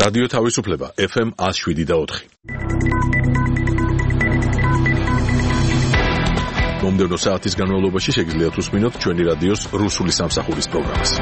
რადიო თავისუფლება FM 107.4. მომდევნო საათის განმავლობაში შეგიძლიათ უსმინოთ ჩვენი რადიოს რუსული სამსახურის პროგრამას.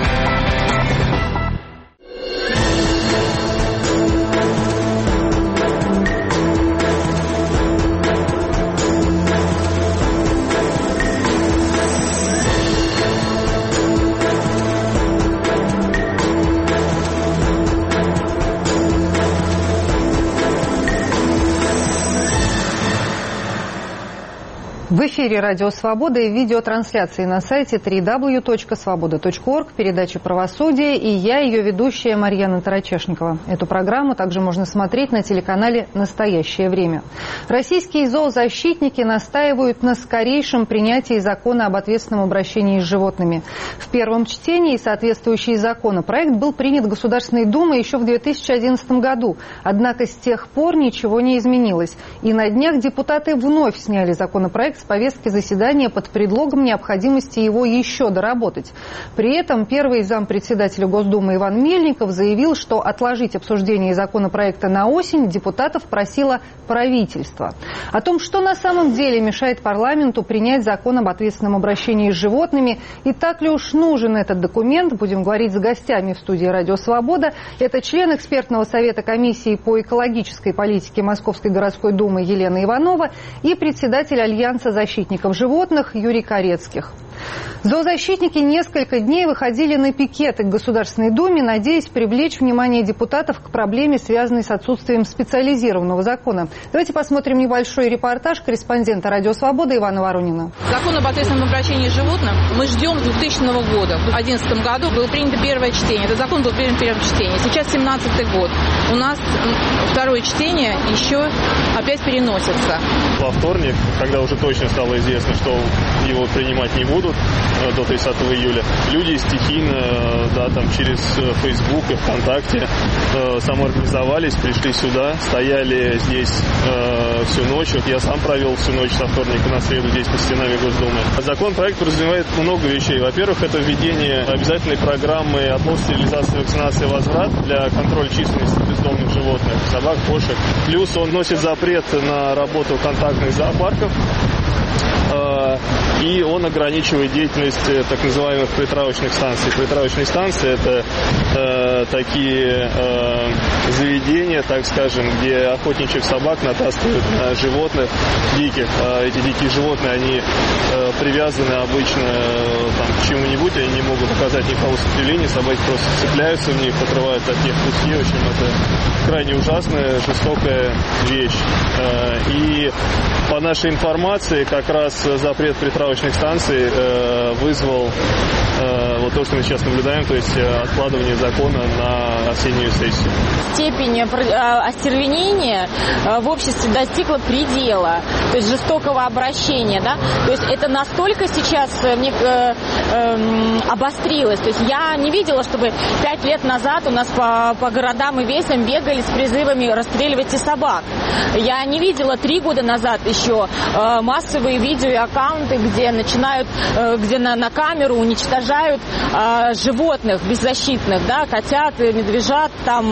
В эфире «Радио Свобода» и видеотрансляции на сайте www.svoboda.org, передача «Правосудие», и я, ее ведущая Марьяна Тарачешникова. Эту программу также можно смотреть на телеканале «Настоящее время». Российские зоозащитники настаивают на скорейшем принятии закона об ответственном обращении с животными. В первом чтении соответствующий законопроект был принят Государственной Думой еще в 2011 году. Однако с тех пор ничего не изменилось. И на днях депутаты вновь сняли законопроект с повестки заседания под предлогом необходимости его еще доработать. При этом первый зампредседателя Госдумы Иван Мельников заявил, что отложить обсуждение законопроекта на осень депутатов просило правительство. О том, что на самом деле мешает парламенту принять закон об ответственном обращении с животными и так ли уж нужен этот документ, будем говорить с гостями в студии «Радио Свобода». Это член экспертного совета комиссии по экологической политике Московской городской думы Елена Иванова и председатель Альянса защитников животных Юрий Корецких. Зоозащитники несколько дней выходили на пикеты к Государственной Думе, надеясь привлечь внимание депутатов к проблеме, связанной с отсутствием специализированного закона. Давайте посмотрим небольшой репортаж корреспондента «Радио Свобода» Ивана Воронина. Закон об ответственном обращении с животным мы ждем с 2000 года. В 2011 году было принято первое чтение. Этот закон был принят в первом чтении. Сейчас 2017 год. У нас второе чтение еще опять переносится. Во вторник, когда уже точно стало известно, что его принимать не будут до 30 июля, люди стихийно, через Facebook и ВКонтакте самоорганизовались, пришли сюда, стояли здесь всю ночь. Я сам провел всю ночь со вторника на среду здесь под стенами Госдумы. Законопроект подразумевает много вещей. Во-первых, это введение обязательной программы относа, стерилизации, вакцинации, возврат для контроля численности бездомных животных, собак, кошек. Плюс он носит запрет на работу контактных зоопарков. И он ограничивает деятельность так называемых притравочных станций. Притравочные станции – это такие заведения, так скажем, где охотничьих собак натаскивают на животных диких. Эти дикие животные, они привязаны обычно к чему-нибудь, они не могут оказать никакого сопротивления, собаки просто цепляются в них, отрывают от них куски. В общем, это крайне ужасная, жестокая вещь. И по нашей информации, как раз запрет притравочных станций вызвал то, что мы сейчас наблюдаем, то есть откладывание закона на осеннюю сессию. Степень остервенения в обществе достигла предела, то есть жестокого обращения, да, то есть это настолько сейчас обострилось, то есть я не видела, чтобы 5 лет назад у нас по городам и весям бегали с призывами «расстреливайте собак». Я не видела 3 года назад еще массовые видео и аккаунты, где начинают, где на камеру уничтожают животных беззащитных, да, котят, медвежат,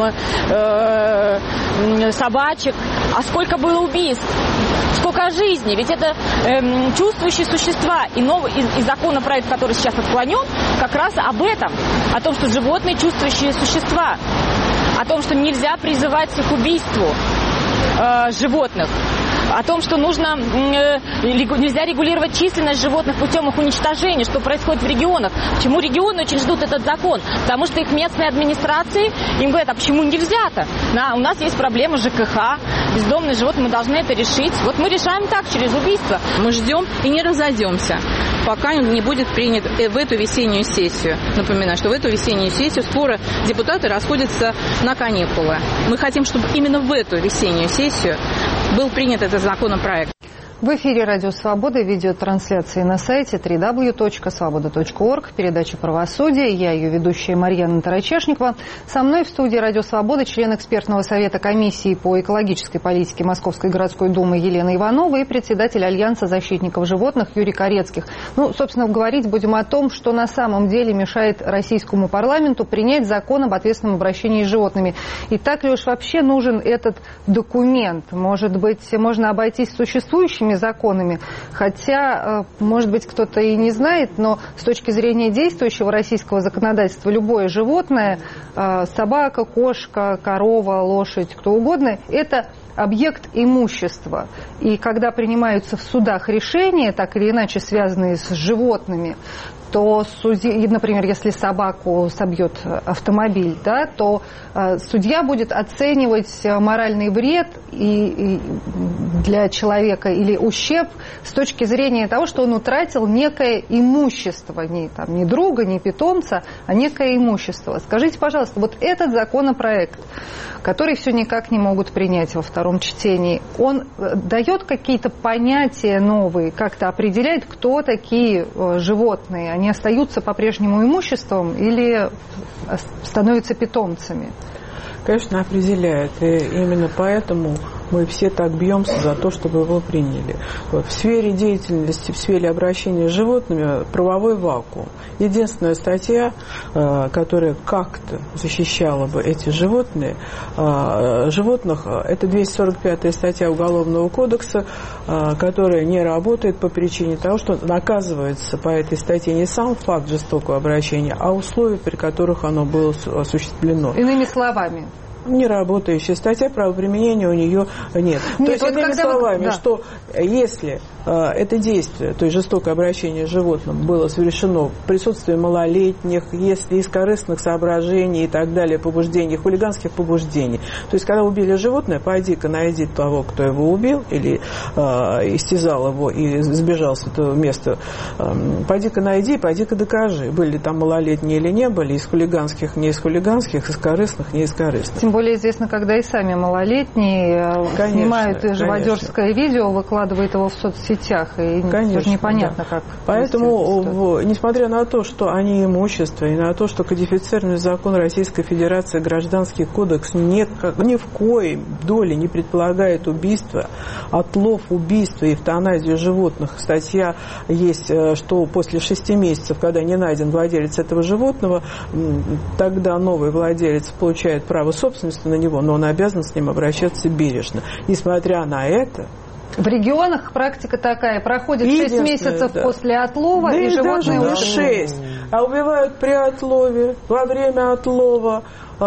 собачек. А сколько было убийств? Сколько жизней? Ведь это чувствующие существа. И законопроект, который сейчас отклонен, как раз об этом. О том, что животные чувствующие существа. О том, что нельзя призывать к убийству животных. О том, что нельзя регулировать численность животных путем их уничтожения, что происходит в регионах. Почему регионы очень ждут этот закон? Потому что их местные администрации им говорят, а почему нельзя-то? У нас есть проблема ЖКХ, бездомные животные, мы должны это решить. Вот мы решаем так, через убийство. Мы ждем и не разойдемся, пока не будет принят в эту весеннюю сессию. Напоминаю, что в эту весеннюю сессию скоро депутаты расходятся на каникулы. Мы хотим, чтобы именно в эту весеннюю сессию был принят этот законопроект. В эфире «Радио Свобода», видеотрансляции на сайте www.svoboda.org, передача «Правосудие». Я ее ведущая Марьяна Тарачешникова. Со мной в студии «Радио Свобода» член экспертного совета комиссии по экологической политике Московской городской думы Елена Иванова и председатель Альянса защитников животных Юрий Корецких. Собственно, говорить будем о том, что на самом деле мешает российскому парламенту принять закон об ответственном обращении с животными. И так ли уж вообще нужен этот документ? Может быть, можно обойтись существующими законами, хотя, может быть, кто-то и не знает, но с точки зрения действующего российского законодательства любое животное, собака, кошка, корова, лошадь, кто угодно, это объект имущества. И когда принимаются в судах решения, так или иначе связанные с животными, то судья, например, если собаку собьет автомобиль, да, то судья будет оценивать моральный вред и для человека или ущерб с точки зрения того, что он утратил некое имущество, не друга, не питомца, а некое имущество. Скажите, пожалуйста, вот этот законопроект, который все никак не могут принять во втором чтении, он дает какие-то понятия новые, как-то определяет, кто такие животные? Они остаются по-прежнему имуществом или становятся питомцами? Конечно, определяет. И именно поэтому мы все так бьемся за то, чтобы его приняли. В сфере деятельности, в сфере обращения с животными правовой вакуум. Единственная статья, которая как-то защищала бы эти животных, это 245-я статья Уголовного кодекса, которая не работает по причине того, что наказывается по этой статье не сам факт жестокого обращения, а условия, при которых оно было осуществлено. Иными словами. Неработающая статья, правоприменения у нее нет. То есть, иными словами, что если это действие, то есть жестокое обращение с животным, было совершено в присутствии малолетних, если из корыстных соображений и так далее, побуждений, хулиганских побуждений. То есть, когда убили животное, пойди-ка найди того, кто его убил, или истязал его и сбежал с этого места, пойди-ка найди, пойди-ка докажи, были ли там малолетние или не были, из хулиганских, не из хулиганских, из корыстных, не из корыстных. Тем более известно, когда и сами малолетние снимают живодерское видео, выкладывают его в соцсетях, и тоже непонятно, как. Поэтому, несмотря на то, что они имущество, и на то, что кодифицированный закон Российской Федерации, Гражданский кодекс ни в коей доле не предполагает убийство, отлов, убийство и эвтаназию животных. Статья есть, что после 6 месяцев, когда не найден владелец этого животного, тогда новый владелец получает право собственности на него, но он обязан с ним обращаться бережно. Несмотря на это, в регионах практика такая, проходит 6 месяцев после отлова, да, и животные уже 6. А убивают при отлове, во время отлова,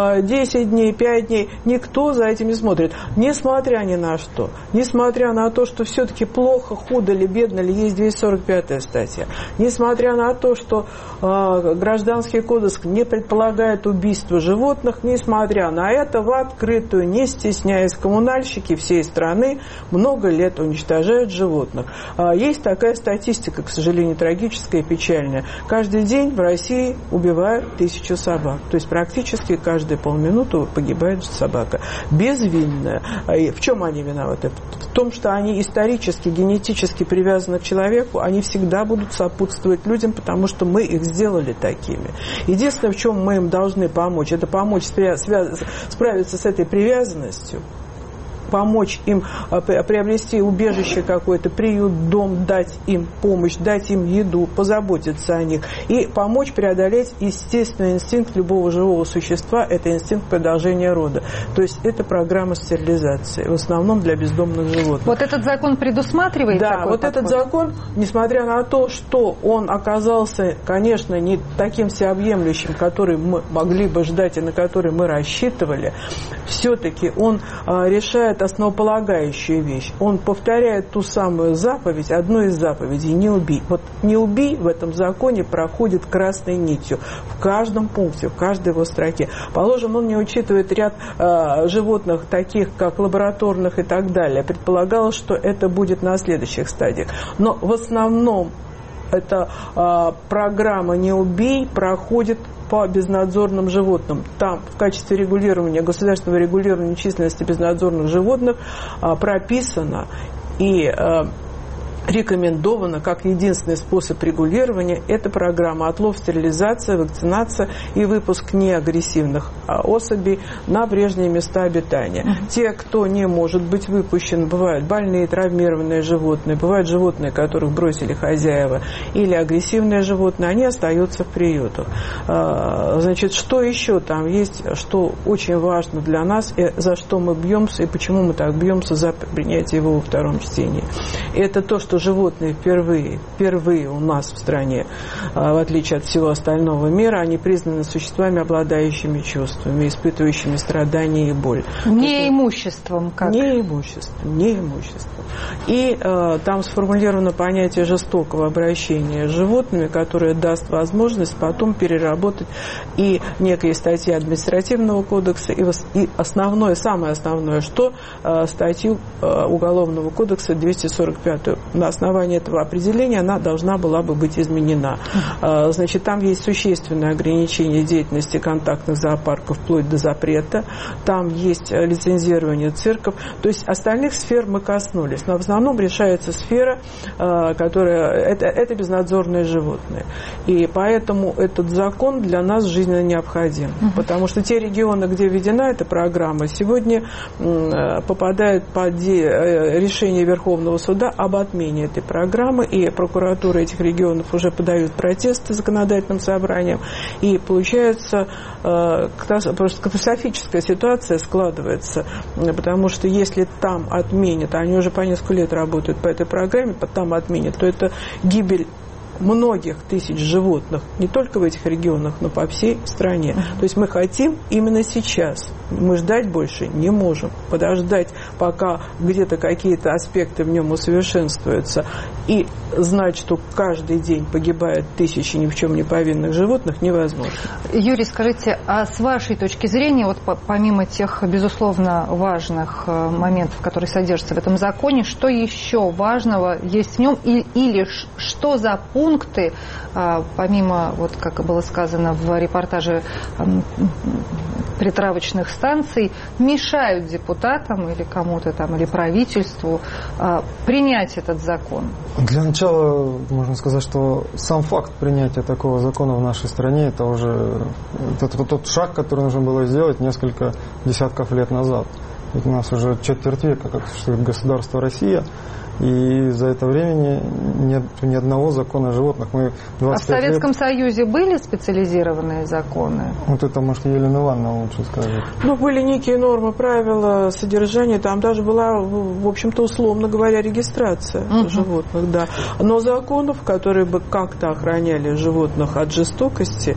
10 дней, 5 дней. Никто за этим не смотрит. Несмотря ни на что. Несмотря на то, что все-таки плохо, худо ли, бедно ли, есть 245-я статья. Несмотря на то, что Гражданский кодекс не предполагает убийство животных. Несмотря на это, в открытую, не стесняясь, коммунальщики всей страны много лет уничтожают животных. Есть такая статистика, к сожалению, трагическая и печальная. Каждый день в России убивают 1000 собак. То есть практически каждые полминуты погибает собака. Безвинная. И в чем они виноваты? В том, что они исторически, генетически привязаны к человеку, они всегда будут сопутствовать людям, потому что мы их сделали такими. Единственное, в чем мы им должны помочь, это помочь справиться с этой привязанностью, помочь им приобрести убежище какое-то, приют, дом, дать им помощь, дать им еду, позаботиться о них и помочь преодолеть естественный инстинкт любого живого существа, это инстинкт продолжения рода. То есть это программа стерилизации, в основном для бездомных животных. Вот этот закон предусматривает такой подход? Да, вот этот закон, несмотря на то, что он оказался, конечно, не таким всеобъемлющим, который мы могли бы ждать и на который мы рассчитывали, все-таки он решает основополагающую вещь. Он повторяет ту самую заповедь, одну из заповедей: не убий. Вот не убий в этом законе проходит красной нитью в каждом пункте, в каждой его строке. Положим, он не учитывает ряд животных, таких как лабораторных и так далее. Предполагалось, что это будет на следующих стадиях. Но в основном эта программа «Не убей» проходит по безнадзорным животным. Там в качестве регулирования, государственного регулирования численности безнадзорных животных прописано и рекомендовано как единственный способ регулирования – это программа отлов, стерилизация, вакцинация и выпуск неагрессивных особей на прежние места обитания. Те, кто не может быть выпущен, бывают больные, травмированные животные, бывают животные, которых бросили хозяева, или агрессивные животные, они остаются в приютах. Значит, что еще там есть, что очень важно для нас, и за что мы бьемся, и почему мы так бьемся за принятие его во втором чтении. Это то, что животные впервые у нас в стране, в отличие от всего остального мира, они признаны существами, обладающими чувствами, испытывающими страдания и боль. Не имуществом, как? Не имуществом. И там сформулировано понятие жестокого обращения с животными, которое даст возможность потом переработать и некие статьи административного кодекса, и основное, самое основное, что статью Уголовного кодекса 245. На основании этого определения она должна была бы быть изменена. Значит, там есть существенное ограничение деятельности контактных зоопарков вплоть до запрета. Там есть лицензирование цирков. То есть остальных сфер мы коснулись. Но в основном решается сфера, которая... Это безнадзорные животные. И поэтому этот закон для нас жизненно необходим. Потому что те регионы, где введена эта программа, сегодня попадают под решение Верховного суда об отмене этой программы, и прокуратура этих регионов уже подают протесты законодательным собранием, и получается просто катастрофическая ситуация складывается, потому что если там отменят, они уже по несколько лет работают по этой программе, там отменят, то это гибель многих тысяч животных, не только в этих регионах, но по всей стране. То есть мы хотим именно сейчас. Мы ждать больше не можем. Подождать, пока где-то какие-то аспекты в нем усовершенствуются, и знать, что каждый день погибает тысячи ни в чем не повинных животных, невозможно. Юрий, скажите, а с вашей точки зрения, вот помимо тех, безусловно, важных моментов, которые содержатся в этом законе, что еще важного есть в нем, или что за пункты, помимо, вот как было сказано в репортаже, притравочных станций, мешают депутатам или кому-то там, или правительству принять этот закон? Для начала можно сказать, что сам факт принятия такого закона в нашей стране, это уже тот шаг, который нужно было сделать несколько десятков лет назад. Ведь у нас уже четверть века, как существует государство Россия, и за это время нет ни одного закона о животных. Мы а в Советском Союзе были специализированные законы? Вот это, может, Елена Ивановна лучше скажет. Ну, были некие нормы, правила, содержания. Там даже была, в общем-то, условно говоря, регистрация животных, да. Но законов, которые бы как-то охраняли животных от жестокости,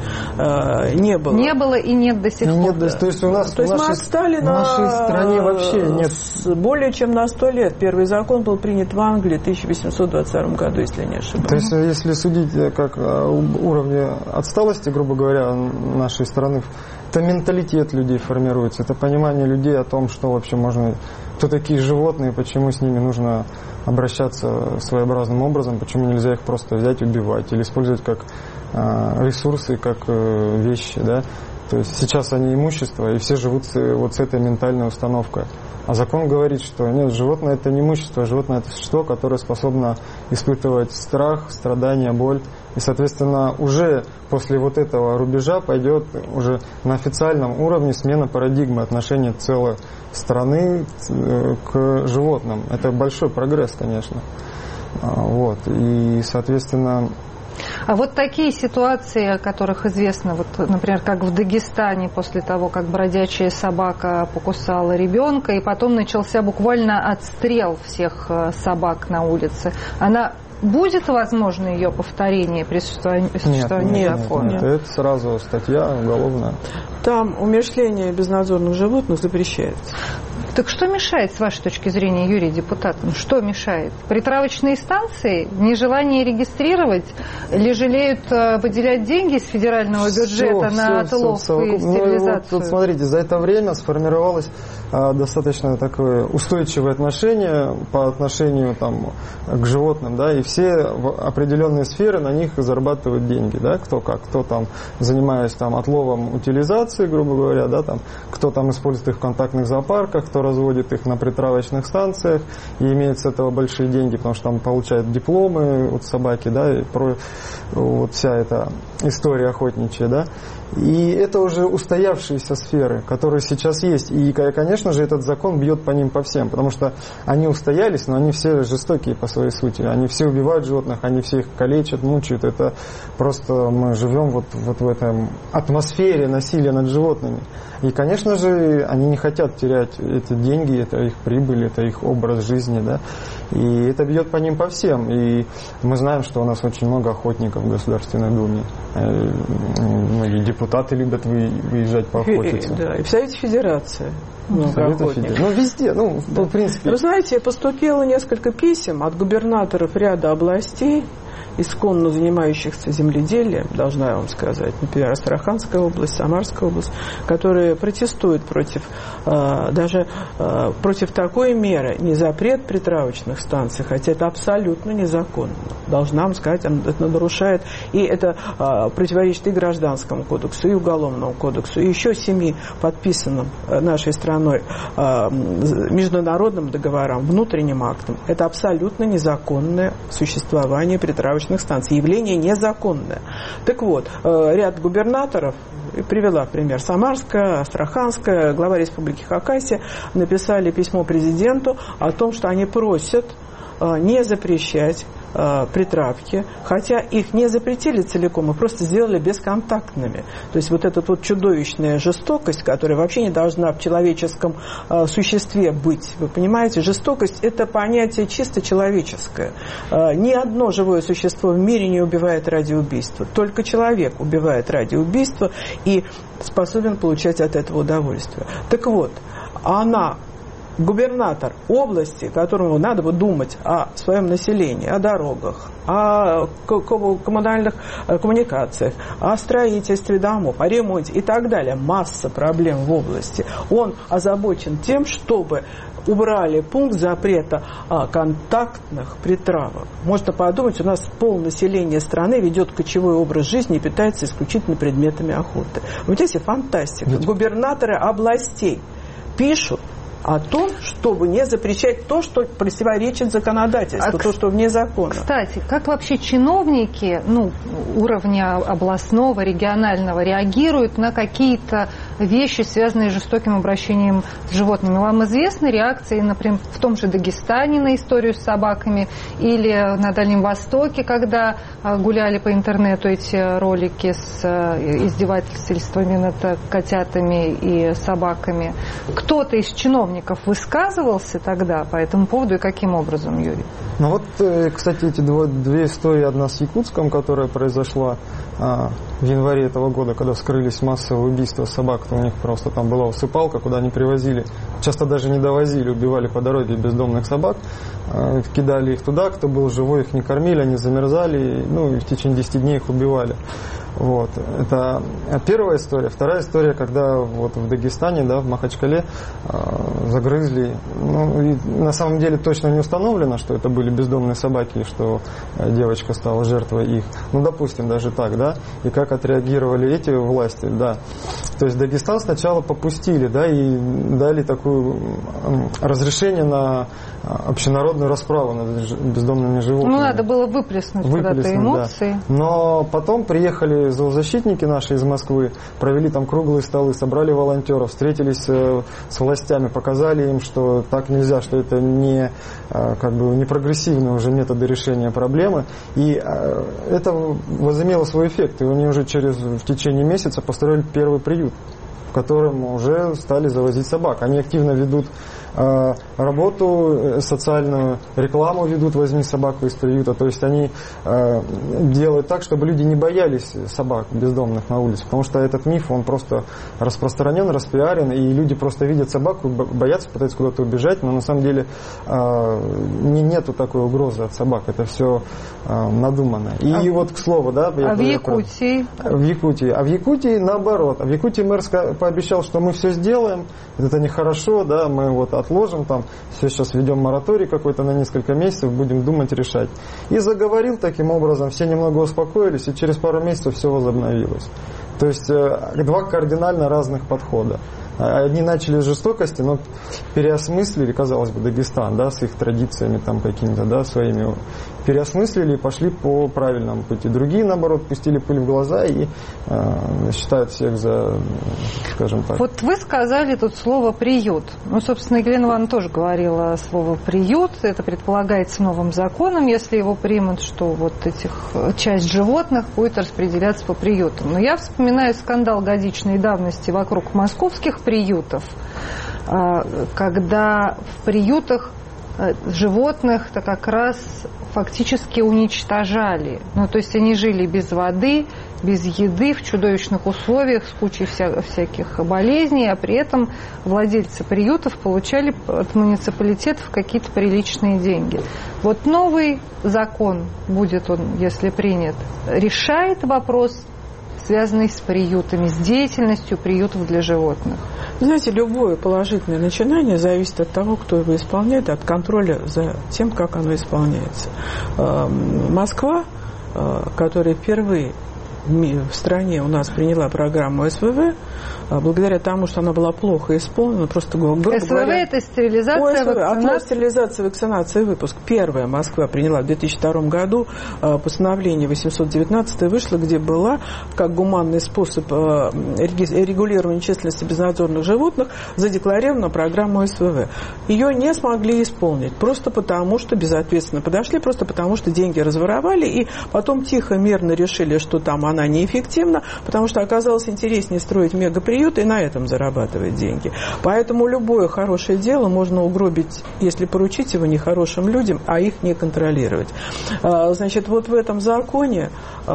не было. Не было и нет до сих пор. Нет, то есть у нас, мы отстали в нашей стране вообще нет. Более чем на 100 лет. Первый закон был принят в Англии в 1822 году, если не ошибаюсь. То есть, если судить как уровне отсталости, грубо говоря, нашей страны, это менталитет людей формируется, это понимание людей о том, что вообще можно, кто такие животные, почему с ними нужно обращаться своеобразным образом, почему нельзя их просто взять и убивать или использовать как ресурсы, как вещи, да. То есть сейчас они имущество, и все живут вот с этой ментальной установкой. А закон говорит, что нет, животное это не имущество, животное это существо, которое способно испытывать страх, страдания, боль. И, соответственно, уже после вот этого рубежа пойдет уже на официальном уровне смена парадигмы отношения целой страны к животным. Это большой прогресс, конечно. Вот. И, соответственно... А вот такие ситуации, о которых известно, вот, например, как в Дагестане, после того, как бродячая собака покусала ребенка, и потом начался буквально отстрел всех собак на улице, будет возможно ее повторение при существовании закона? Нет, это сразу статья уголовная. Там умерщвление безнадзорных животных запрещается. Так что мешает, с вашей точки зрения, Юрий, депутатам? Что мешает? Притравочные станции? Нежелание регистрировать? Или жалеют выделять деньги из федерального бюджета на отлов и стерилизацию? Вот, смотрите, за это время сформировалось достаточно такое устойчивое отношение по отношению там, к животным, да, и все в определенные сферы на них зарабатывают деньги, да, кто там занимаясь там отловом, утилизацией, грубо говоря, да, там, кто там использует их в контактных зоопарках, кто разводит их на притравочных станциях и имеет с этого большие деньги, потому что там получают дипломы от собаки, да, и вот вся эта история охотничья, да. И это уже устоявшиеся сферы, которые сейчас есть. И, конечно же, этот закон бьет по ним по всем, потому что они устоялись, но они все жестокие по своей сути. Они все убивают животных, они все их калечат, мучают. Это просто мы живем вот в этом атмосфере насилия над животными. И, конечно же, они не хотят терять эти деньги, это их прибыль, это их образ жизни, да. И это бьет по ним по всем. И мы знаем, что у нас очень много охотников в Государственной Думе. Многие депутаты любят выезжать поохотиться. Да, и в Совете Федерации. Везде, в принципе. Вы знаете, поступило несколько писем от губернаторов ряда областей, исконно занимающихся земледелием, должна я вам сказать, например, Астраханская область, Самарская область, которые протестуют против такой меры, не запрет притравочных станций, хотя это абсолютно незаконно. Должна вам сказать, это нарушает, и это противоречит и Гражданскому кодексу, и Уголовному кодексу, и еще 7 подписанным нашей страной международным договорам, внутренним актам. Это абсолютно незаконное существование притравочных станций. Явление незаконное. Так вот, ряд губернаторов, привела в пример Самарская, Астраханская, глава Республики Хакасия, написали письмо президенту о том, что они просят не запрещать притравки, хотя их не запретили целиком, их просто сделали бесконтактными. То есть вот эта вот чудовищная жестокость, которая вообще не должна в человеческом существе быть. Вы понимаете, жестокость – это понятие чисто человеческое. Ни одно живое существо в мире не убивает ради убийства. Только человек убивает ради убийства и способен получать от этого удовольствие. Так вот, губернатор области, которому надо бы думать о своем населении, о дорогах, о коммунальных коммуникациях, о строительстве домов, о ремонте и так далее. Масса проблем в области. Он озабочен тем, чтобы убрали пункт запрета контактных притравок. Можно подумать, у нас полнаселение страны ведет кочевой образ жизни и питается исключительно предметами охоты. Вот здесь и фантастика. Губернаторы областей пишут о том, чтобы не запрещать то, что противоречит законодательству, то, что вне закона. Кстати, как вообще чиновники уровня областного, регионального реагируют на какие-то вещи, связанные с жестоким обращением с животными? Вам известны реакции, например, в том же Дагестане на историю с собаками или на Дальнем Востоке, когда гуляли по интернету эти ролики с издевательствами над котятами и собаками? Кто-то из чиновников высказывался тогда по этому поводу и каким образом, Юрий? Кстати, эти две истории, одна с Якутском, которая произошла в январе этого года, когда вскрылись массовые убийства собак, то у них просто там была усыпалка, куда они привозили, часто даже не довозили, убивали по дороге бездомных собак, кидали их туда, кто был живой, их не кормили, они замерзали, и в течение 10 дней их убивали. Вот. Это первая история. Вторая история, когда в Дагестане, в Махачкале загрызли. И на самом деле точно не установлено, что это были бездомные собаки, и что девочка стала жертвой их. Допустим, даже так, да. И как отреагировали эти власти, да. То есть Дагестан сначала попустили, и дали такое разрешение на общенародную расправу над бездомными животными. Надо было выплеснуть куда-то эмоции. Да. Но потом приехали зоозащитники наши из Москвы, провели там круглые столы, собрали волонтеров, встретились с властями, показали им, что так нельзя, что это не прогрессивные уже методы решения проблемы. И это возымело свой эффект. И они уже в течение месяца построили первый приют, в котором уже стали завозить собак. Они активно ведут работу, социальную рекламу ведут, возьми собаку из приюта. То есть они делают так, чтобы люди не боялись собак бездомных на улице, потому что этот миф, он просто распространен, распиарен, и люди просто видят собаку, боятся, пытаются куда-то убежать, но на самом деле нету такой угрозы от собак, это все надумано. И к слову, в Якутии? В Якутии наоборот. В Якутии мэр пообещал, что мы все сделаем, это нехорошо, мы отложим, все сейчас введем мораторий какой-то на несколько месяцев, будем думать, решать. И заговорил таким образом, все немного успокоились, и через пару месяцев все возобновилось. То есть два кардинально разных подхода. Одни начали с жестокости, но переосмыслили, казалось бы, Дагестан, да, с их традициями там какими-то, да, своими, переосмыслили и пошли по правильному пути. Другие, наоборот, пустили пыль в глаза и считают всех за, скажем так. Вот вы сказали тут слово «приют». Ну, собственно, Елена Ивановна тоже говорила слово «приют». Это предполагается новым законом, если его примут, что вот часть животных будет распределяться по приютам. Но я вспоминаю скандал годичной давности вокруг московских приютов, когда в приютах животных-то как раз фактически уничтожали. Ну, то есть они жили без воды, без еды, в чудовищных условиях, с кучей всяких болезней, а при этом владельцы приютов получали от муниципалитетов какие-то приличные деньги. Вот новый закон, будет он, если принят, решает вопрос, связанный с приютами, с деятельностью приютов для животных. Знаете, любое положительное начинание зависит от того, кто его исполняет, от контроля за тем, как оно исполняется. Москва, которая впервые в стране у нас приняла программу СВВ, благодаря тому, что она была плохо исполнена, просто грубо говоря... СВВ – это стерилизация, вакцинация? Стерилизация, вакцинация и выпуск. Первая Москва приняла в 2002 году постановление 819 вышло, где была, как гуманный способ регулирования численности безнадзорных животных, задекларирована программа СВВ. Ее не смогли исполнить, просто потому, что безответственно подошли, просто потому, что деньги разворовали, и потом тихо, мирно решили, что там она неэффективна, потому что оказалось интереснее строить мегаприют и на этом зарабатывать деньги. Поэтому любое хорошее дело можно угробить, если поручить его нехорошим людям, а их не контролировать. Значит, вот в этом законе,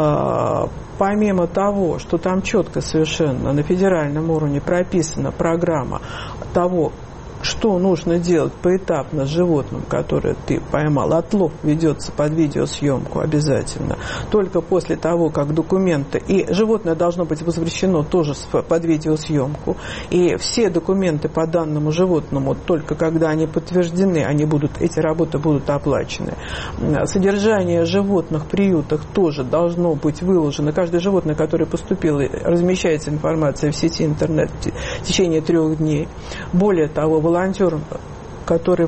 помимо того, что там четко совершенно на федеральном уровне прописана программа того, что нужно делать поэтапно с животным, которое ты поймал. Отлов ведется под видеосъемку обязательно. Только после того, как документы... И животное должно быть возвращено тоже под видеосъемку. И все документы по данному животному, только когда они подтверждены, эти работы будут оплачены. Содержание животных в приютах тоже должно быть выложено. Каждое животное, которое поступило, размещается информация в сети интернет в течение 3 дней. Более того, волонтерам, от которых в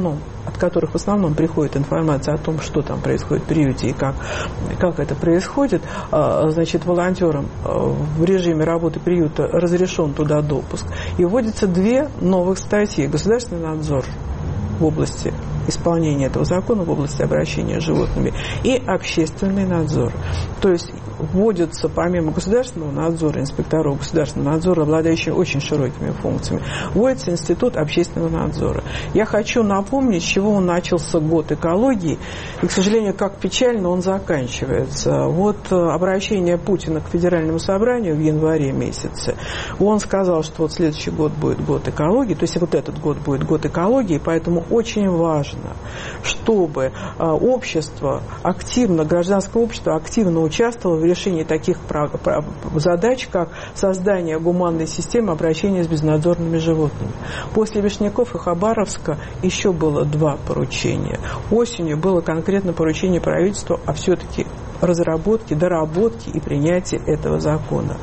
основном приходит информация о том, что там происходит в приюте и как это происходит, значит, волонтерам в режиме работы приюта разрешен туда допуск. И вводятся 2 новых статьи. Государственный надзор в области исполнения этого закона, в области обращения с животными, и общественный надзор. То есть вводятся, помимо государственного надзора, инспекторов государственного надзора, обладающих очень широкими функциями, вводится институт общественного надзора. Я хочу напомнить, с чего начался год экологии, и, к сожалению, как печально он заканчивается. Вот обращение Путина к Федеральному собранию в январе месяце, он сказал, что вот следующий год будет год экологии, то есть вот этот год будет год экологии, поэтому очень важно, чтобы общество активно, гражданское общество активно участвовало в решении таких задач, как создание гуманной системы обращения с безнадзорными животными. После Вишняков и Хабаровска еще было 2 поручения. Осенью было конкретно поручение правительству о все-таки разработке, доработке и принятии этого закона.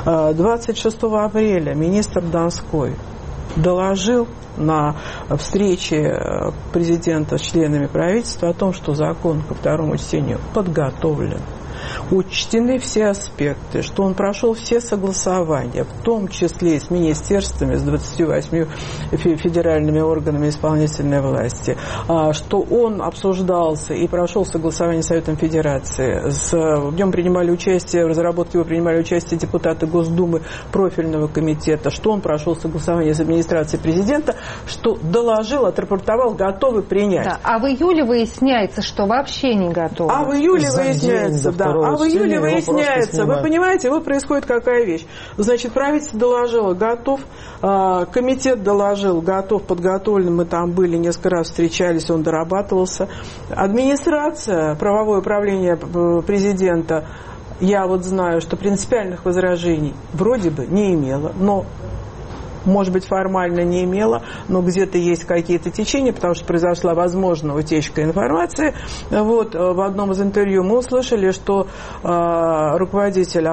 26 апреля министр Донской доложил на встрече президента с членами правительства о том, что закон ко 2-му чтению подготовлен. Учтены все аспекты, что он прошел все согласования, в том числе и с министерствами, с 28 федеральными органами исполнительной власти, что он обсуждался и прошел согласование с Советом Федерации. В нем принимали участие, в разработке его принимали участие депутаты Госдумы, профильного комитета, что он прошел согласование с администрацией президента, что доложил, отрапортовал, готовы принять. Да, а в июле выясняется, что вообще не готовы. А в июле выясняется, да. А в июле выясняется, вы понимаете, вот происходит какая вещь. Значит, правительство доложило, готов, комитет доложил, готов, подготовлен, мы там были, несколько раз встречались, он дорабатывался. Администрация, правовое управление президента, я вот знаю, что принципиальных возражений вроде бы не имела, но может быть, формально не имела, но где-то есть какие-то течения, потому что произошла, возможно, утечка информации. Вот, в одном из интервью мы услышали, что руководитель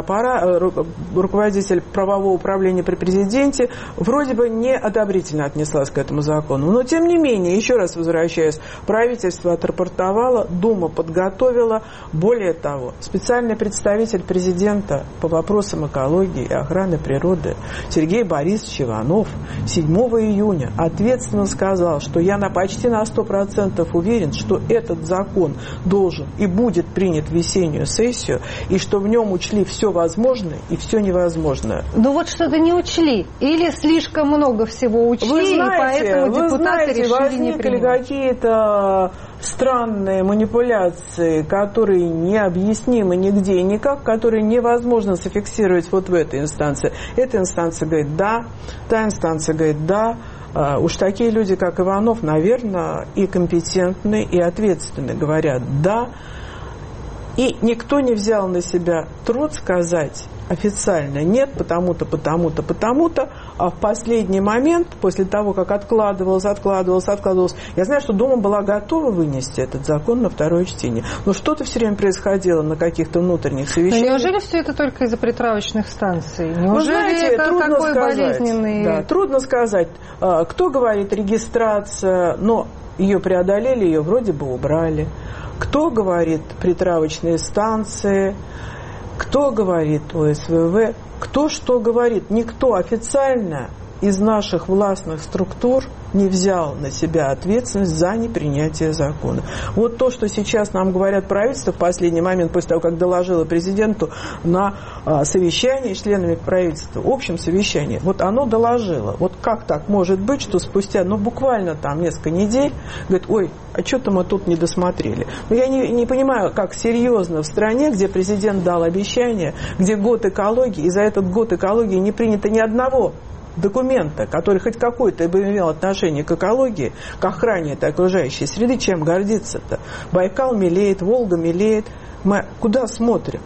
правового управления при президенте вроде бы неодобрительно отнеслась к этому закону. Но, тем не менее, еще раз возвращаясь, правительство отрапортовало, Дума подготовила. Более того, специальный представитель президента по вопросам экологии и охраны природы Сергей Борисович Иванов 7 июня ответственно сказал, что я почти на 100% уверен, что этот закон должен и будет принят в весеннюю сессию, и что в нем учли все возможное и все невозможное. Ну вот что-то не учли. Или слишком много всего учли, и поэтому депутаты решили не принимать. Какие-то странные манипуляции, которые необъяснимы нигде и никак, которые невозможно зафиксировать вот в этой инстанции. Эта инстанция говорит «да», та инстанция говорит «да». Уж такие люди, как Иванов, наверное, и компетентны, и ответственны, говорят «да». И никто не взял на себя труд сказать официально «нет, потому-то, потому-то, потому-то», а в последний момент, после того, как откладывалось, я знаю, что Дума была готова вынести этот закон на второе чтение, но что-то все время происходило на каких-то внутренних совещаниях. Но неужели все это только из-за притравочных станций? Неужели это такой болезненный... Да, трудно сказать. Кто говорит регистрация, но ее преодолели, ее вроде бы убрали. Кто говорит притравочные станции, кто говорит ОСВВ, кто что говорит. Никто официально из наших властных структур не взял на себя ответственность за непринятие закона. Вот то, что сейчас нам говорят правительство в последний момент, после того, как доложило президенту на совещании с членами правительства, общем совещании, вот оно доложило. Вот как так может быть, что спустя, буквально там несколько недель, говорит, ой, а что-то мы тут не досмотрели. Но я не понимаю, как серьезно в стране, где президент дал обещание, где год экологии, и за этот год экологии не принято ни одного документа, который хоть какой-то бы имел отношение к экологии, к охране этой окружающей среды, чем гордиться-то? Байкал мелеет, Волга мелеет. Мы куда смотрим?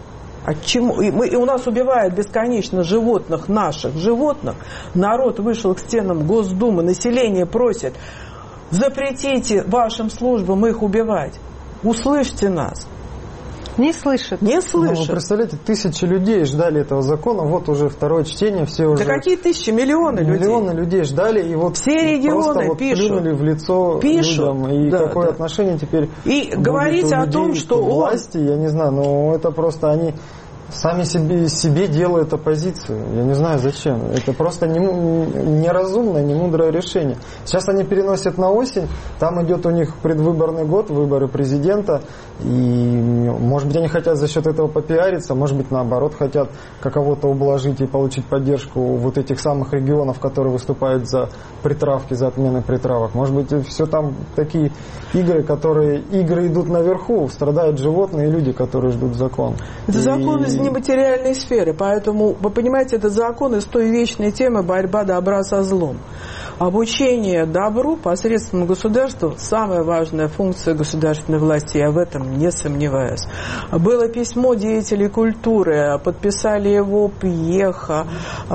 И у нас убивают бесконечно животных, наших животных. Народ вышел к стенам Госдумы, население просит: запретите вашим службам их убивать. Услышьте нас. Не слышат. Не слышат. Вы представляете, тысячи людей ждали этого закона, вот уже второе чтение, все уже... Да какие тысячи? Миллионы людей. Миллионы людей ждали, и вот все регионы просто пишут. Плюнули в лицо людям. И какое отношение теперь и говорить о том, что власти, я не знаю, но это просто они... Сами себе делают оппозицию. Я не знаю зачем. Это просто неразумное, немудрое решение. Сейчас они переносят на осень. Там идет у них предвыборный год, выборы президента. И, может быть, они хотят за счет этого попиариться. Может быть, наоборот, хотят кого-то ублажить и получить поддержку вот этих самых регионов, которые выступают за притравки, за отмены притравок. Может быть, все там такие игры идут наверху. Страдают животные и люди, которые ждут закон. Это закон из нематериальной сферы, поэтому, вы понимаете, это закон из той вечной темы борьба добра со злом. Обучение добру посредством государства – самая важная функция государственной власти, я в этом не сомневаюсь. Было письмо деятелей культуры, подписали его Пьеха,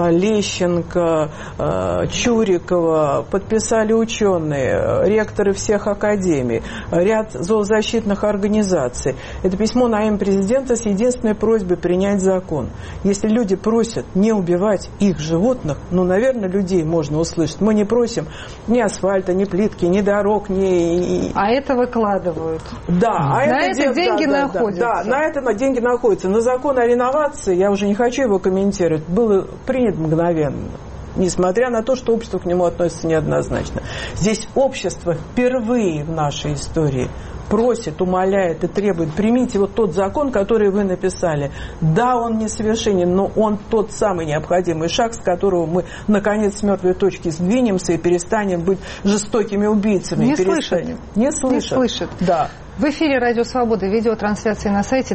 Лещенко, Чурикова, подписали ученые, ректоры всех академий, ряд зоозащитных организаций. Это письмо на имя президента с единственной просьбой принять закон. Если люди просят не убивать их животных, наверное, людей можно услышать. Мы не просим ни асфальта, ни плитки, ни дорог, ни... А это выкладывают. Да. На это деньги находятся. Да, на это деньги находятся. На закон о реновации, я уже не хочу его комментировать, был принят мгновенно. Несмотря на то, что общество к нему относится неоднозначно. Здесь общество впервые в нашей истории просит, умоляет и требует: примите вот тот закон, который вы написали. Да, он несовершенен, но он тот самый необходимый шаг, с которого мы, наконец, с мертвой точки сдвинемся и перестанем быть жестокими убийцами. Не слышат. Не слышат. Да. В эфире Радио Свобода, видеотрансляции на сайте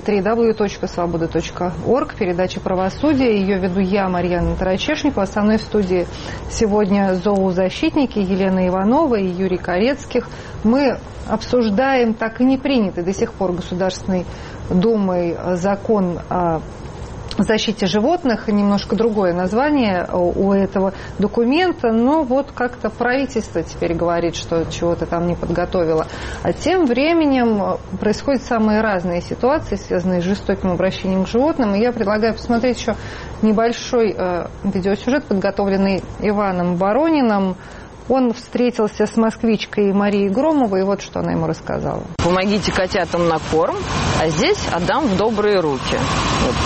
www.svoboda.org, передача «Правосудие». Ее веду я, Марьяна Тарачешникова. Со мной в студии сегодня зоозащитники Елена Иванова и Юрий Корецких. Мы обсуждаем так и не принятый до сих пор Государственной Думой закон о защите животных, немножко другое название у этого документа, но вот как-то правительство теперь говорит, что чего-то там не подготовило. А тем временем происходят самые разные ситуации, связанные с жестоким обращением к животным, и я предлагаю посмотреть еще небольшой видеосюжет, подготовленный Иваном Борониным. Он встретился с москвичкой Марией Громовой, и вот что она ему рассказала. Помогите котятам на корм, а здесь отдам в добрые руки. Вот.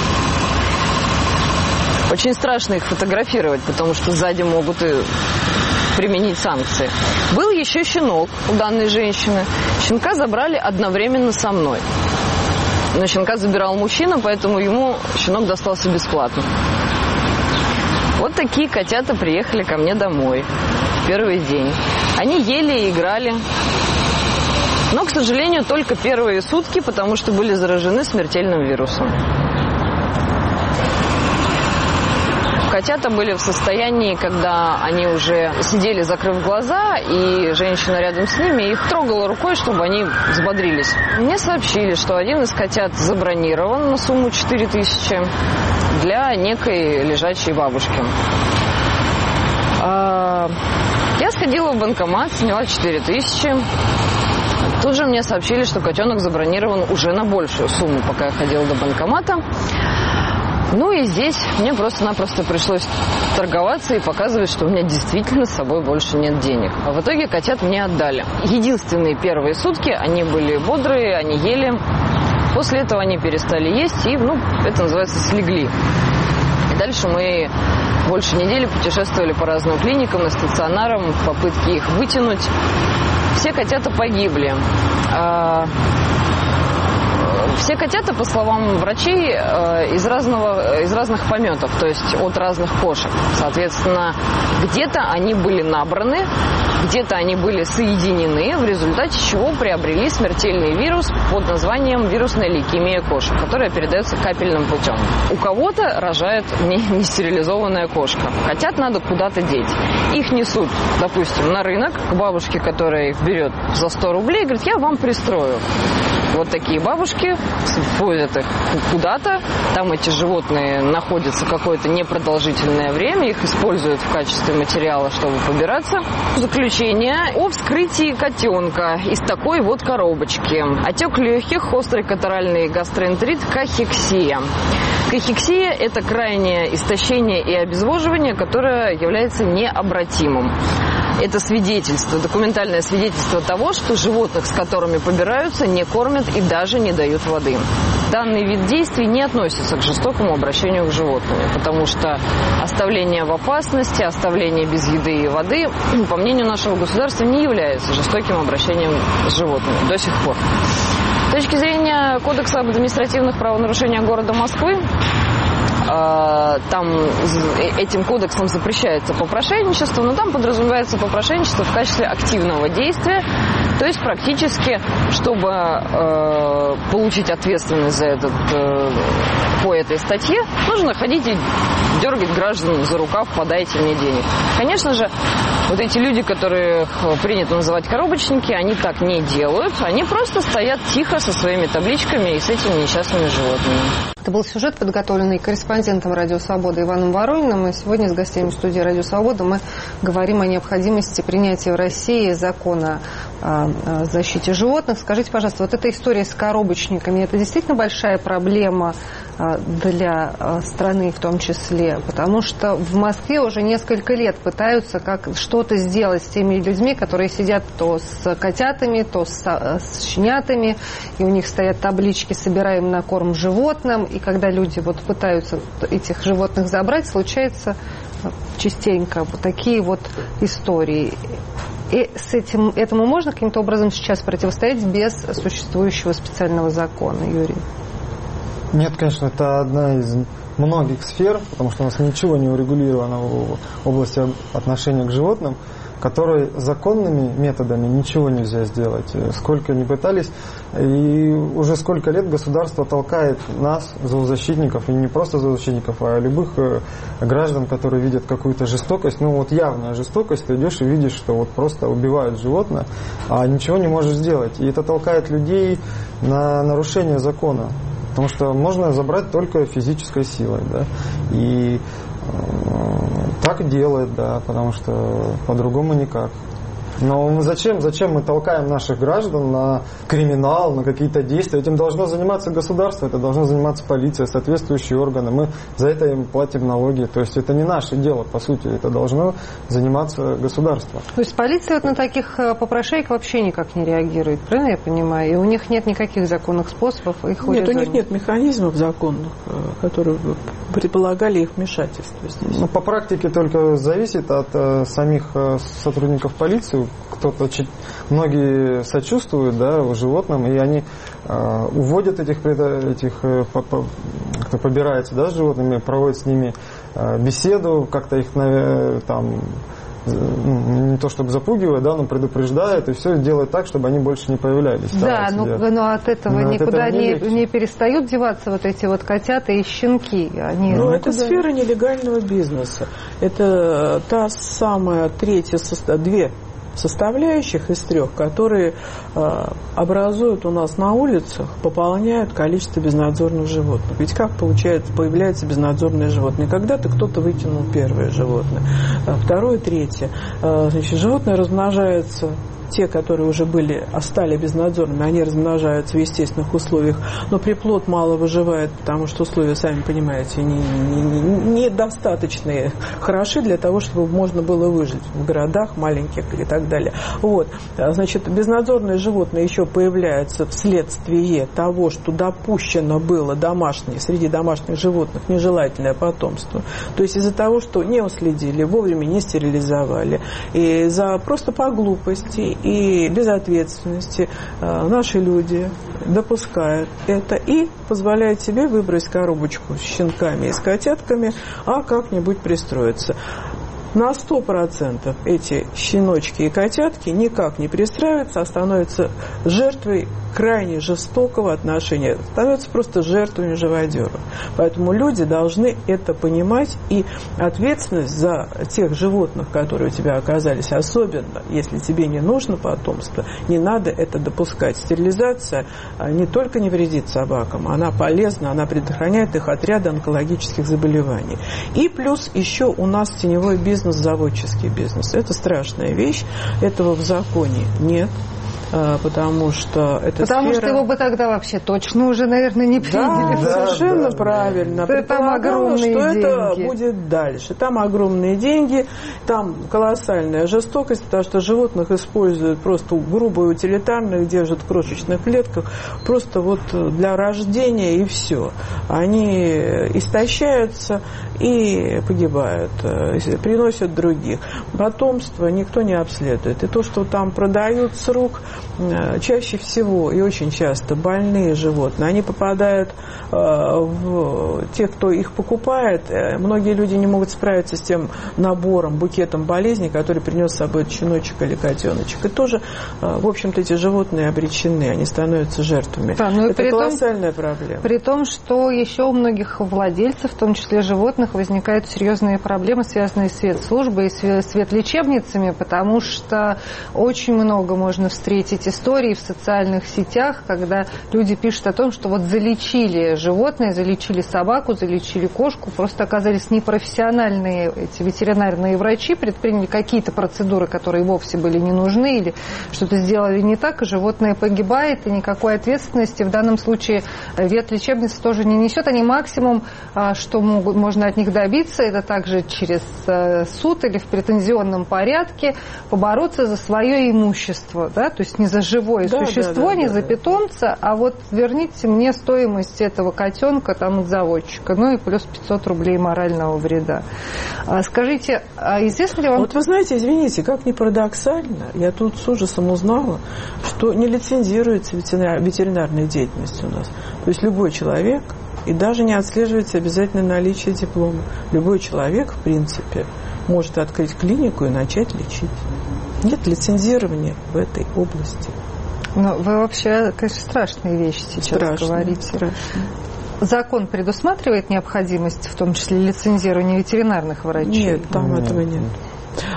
Очень страшно их фотографировать, потому что сзади могут и применить санкции. Был еще щенок у данной женщины. Щенка забрали одновременно со мной. Но щенка забирал мужчина, поэтому ему щенок достался бесплатно. Вот такие котята приехали ко мне домой в первый день. Они ели и играли. Но, к сожалению, только первые сутки, потому что были заражены смертельным вирусом. Котята были в состоянии, когда они уже сидели, закрыв глаза, и женщина рядом с ними их трогала рукой, чтобы они взбодрились. Мне сообщили, что один из котят забронирован на сумму 4000 для некой лежачей бабушки. Я сходила в банкомат, сняла 4000. Тут же мне сообщили, что котенок забронирован уже на большую сумму, пока я ходила до банкомата. Ну и здесь мне просто-напросто пришлось торговаться и показывать, что у меня действительно с собой больше нет денег. А в итоге котят мне отдали. Единственные первые сутки они были бодрые, они ели. После этого они перестали есть и, это называется, слегли. И дальше мы больше недели путешествовали по разным клиникам и стационарам в попытке их вытянуть. Все котята погибли. Все котята, по словам врачей, из разных пометов, то есть от разных кошек. Соответственно, где-то они были набраны, где-то они были соединены, в результате чего приобрели смертельный вирус под названием вирусная лейкемия кошек, которая передается капельным путем. У кого-то рожает нестерилизованная кошка. Котят надо куда-то деть. Их несут, допустим, на рынок к бабушке, которая их берет за 100 рублей, и говорит, я вам пристрою. Вот такие бабушки возят их куда-то, там эти животные находятся какое-то непродолжительное время, их используют в качестве материала, чтобы побираться. Заключение о вскрытии котенка из такой вот коробочки. Отек легких, острый катаральный гастроэнтерит, кахексия. Кахексия – это крайнее истощение и обезвоживание, которое является необратимым. Это свидетельство, документальное свидетельство того, что животных, с которыми побираются, не кормят и даже не дают воды. Данный вид действий не относится к жестокому обращению к животным, потому что оставление в опасности, оставление без еды и воды, по мнению нашего государства, не является жестоким обращением с животными до сих пор. С точки зрения Кодекса об административных правонарушениях города Москвы, там этим кодексом запрещается попрошайничество, но там подразумевается попрошайничество в качестве активного действия, то есть практически, чтобы получить ответственность за по этой статье, нужно ходить и дергать граждан за рукав, подайте мне денег. Конечно же, вот эти люди, которых принято называть коробочники, они так не делают, они просто стоят тихо со своими табличками и с этими несчастными животными. Это был сюжет, подготовленный корреспондентом «Радио Свобода» Иваном Ворониным. И сегодня с гостями студии «Радио Свобода» мы говорим о необходимости принятия в России закона о защите животных. Скажите, пожалуйста, вот эта история с коробочниками, это действительно большая проблема для страны в том числе? Потому что в Москве уже несколько лет пытаются что-то сделать с теми людьми, которые сидят то с котятами, то с щенятами, и у них стоят таблички «Собираем на корм животным». И когда люди пытаются этих животных забрать, случается частенько такие истории. И этому можно каким-то образом сейчас противостоять без существующего специального закона, Юрий? Нет, конечно, это одна из многих сфер, потому что у нас ничего не урегулировано в области отношения к животным, которой законными методами ничего нельзя сделать. Сколько ни пытались, и уже сколько лет государство толкает нас, зоозащитников, и не просто зоозащитников, а любых граждан, которые видят какую-то жестокость, явная жестокость, ты идешь и видишь, что просто убивают животное, а ничего не можешь сделать. И это толкает людей на нарушение закона. Потому что можно забрать только физической силой, да, и так делают, да, потому что по-другому никак. Но зачем мы толкаем наших граждан на криминал, на какие-то действия? Этим должно заниматься государство, это должно заниматься полиция, соответствующие органы. Мы за это им платим налоги. То есть это не наше дело, по сути, это должно заниматься государство. То есть полиция вот на таких попрошаек вообще никак не реагирует, правильно я понимаю? И у них нет никаких законных способов их урезонить? Нет, у них нет механизмов законных, которые предполагали их вмешательство здесь. Ну, по практике только зависит от самих сотрудников полиции. Многие сочувствуют, да, животным, и они уводят этих кто побирается, да, с животными, проводят с ними беседу, как-то их там не то чтобы запугивают, да, но предупреждают, и все делают так, чтобы они больше не появлялись. Да, но от этого никуда не перестают деваться вот эти вот котята и щенки. Это сфера нелегального бизнеса. Это та самая две составляющих из трех, которые образуют у нас на улицах, пополняют количество безнадзорных животных. Ведь как появляется безнадзорное животное? Когда-то кто-то выкинул первое животное, второе, третье. Значит, животное размножается. Те, которые уже стали безнадзорными, они размножаются в естественных условиях, но приплод мало выживает, потому что условия, сами понимаете, недостаточно хороши для того, чтобы можно было выжить в городах маленьких и так далее. Вот. Значит, безнадзорное животное еще появляется вследствие того, что допущено было среди домашних животных нежелательное потомство. То есть из-за того, что не уследили, вовремя не стерилизовали, и просто по глупости и безответственности наши люди допускают это и позволяют себе выбрать коробочку с щенками и с котятками, а как-нибудь пристроиться. На 100% эти щеночки и котятки никак не пристраиваются, а становятся жертвой крайне жестокого отношения, становятся просто жертвами живодеров. Поэтому люди должны это понимать, и ответственность за тех животных, которые у тебя оказались, особенно если тебе не нужно потомство, не надо это допускать. Стерилизация не только не вредит собакам, она полезна, она предохраняет их от ряда онкологических заболеваний. И плюс еще у нас теневой бизнес, заводческий бизнес. Это страшная вещь, этого в законе нет. Потому что что его бы тогда вообще точно уже, наверное, не приняли. Да, совершенно правильно. Там огромные деньги. Что это будет дальше. Там огромные деньги, там колоссальная жестокость, потому что животных используют просто грубо и утилитарно, их держат в крошечных клетках, просто вот для рождения и все. Они истощаются и погибают, приносят других. Потомство никто не обследует. И то, что там продают с рук, чаще всего и очень часто больные животные, они попадают в тех, кто их покупает. Многие люди не могут справиться с тем набором, букетом болезней, который принес с собой щеночек или котеночек. И тоже, в общем-то, эти животные обречены, они становятся жертвами. Да, это колоссальная проблема. При том, что еще у многих владельцев, в том числе животных, возникают серьезные проблемы, связанные с ветслужбой и с ветлечебницами, потому что очень много можно встретить историй в социальных сетях, когда люди пишут о том, что вот залечили животное, залечили собаку, залечили кошку, просто оказались непрофессиональные эти ветеринарные врачи, предприняли какие-то процедуры, которые вовсе были не нужны, или что-то сделали не так, и животное погибает, и никакой ответственности в данном случае ветлечебница тоже не несет. Они максимум, что можно от них добиться, это также через суд или в претензионном порядке побороться за свое имущество, да, то есть не за живое существо, не за питомца, а вот верните мне стоимость этого котенка там от заводчика, ну и плюс 500 рублей морального вреда. Скажите, а известно ли вам... Вот вы знаете, извините, как ни парадоксально, я тут с ужасом узнала, что не лицензируется ветеринарная деятельность у нас. То есть любой человек, и даже не отслеживается обязательно наличие диплома. Любой человек, в принципе, может открыть клинику и начать лечить. Нет лицензирования в этой области. Но вы вообще, конечно, страшные вещи сейчас говорите. Страшно. Закон предусматривает необходимость, в том числе лицензирования ветеринарных врачей? Нет, там этого нет.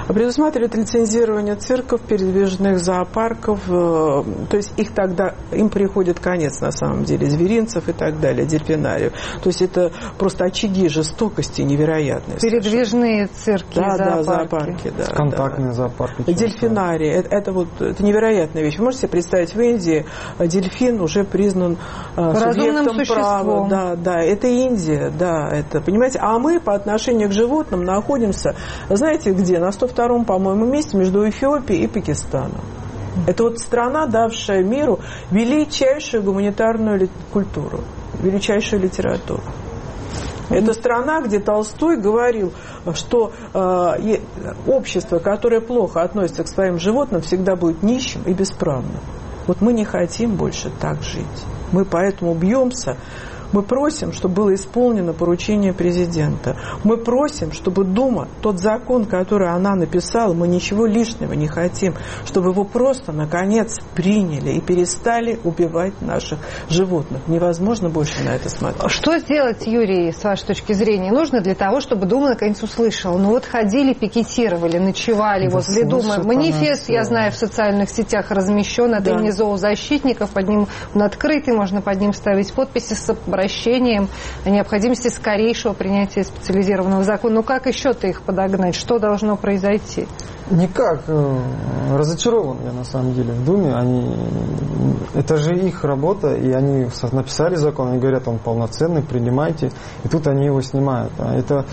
Предусматривает лицензирование цирков, передвижных зоопарков, то есть им приходит конец на самом деле, зверинцев и так далее, дельфинариев. То есть это просто очаги жестокости невероятные. Передвижные цирки, зоопарки. Да, контактные зоопарки. Дельфинарии. Это невероятная вещь. Вы можете себе представить, в Индии дельфин уже признан субъектом права. Да, это Индия, да, это, понимаете. А мы по отношению к животным находимся, знаете где? На 102-м, по-моему, месте между Эфиопией и Пакистаном. Это вот страна, давшая миру величайшую гуманитарную культуру, величайшую литературу. Это страна, где Толстой говорил, что общество, которое плохо относится к своим животным, всегда будет нищим и бесправным. Вот мы не хотим больше так жить. Мы поэтому бьемся. Мы просим, чтобы было исполнено поручение президента. Мы просим, чтобы Дума, тот закон, который она написала, мы ничего лишнего не хотим, чтобы его просто, наконец, приняли и перестали убивать наших животных. Невозможно больше на это смотреть. Что сделать, Юрий, с вашей точки зрения, нужно для того, чтобы Дума наконец услышала? Ну вот ходили, пикетировали, ночевали возле Думы. Манифест, я знаю, в социальных сетях размещен от имени зоозащитников. Под ним он открытый, можно под ним ставить подписи с обращением о необходимости скорейшего принятия специализированного закона. Ну как еще-то их подогнать? Что должно произойти? Никак. Разочарован я на самом деле в Думе. Это же их работа, и они написали закон, они говорят, он полноценный, принимайте, и тут они его снимают. Это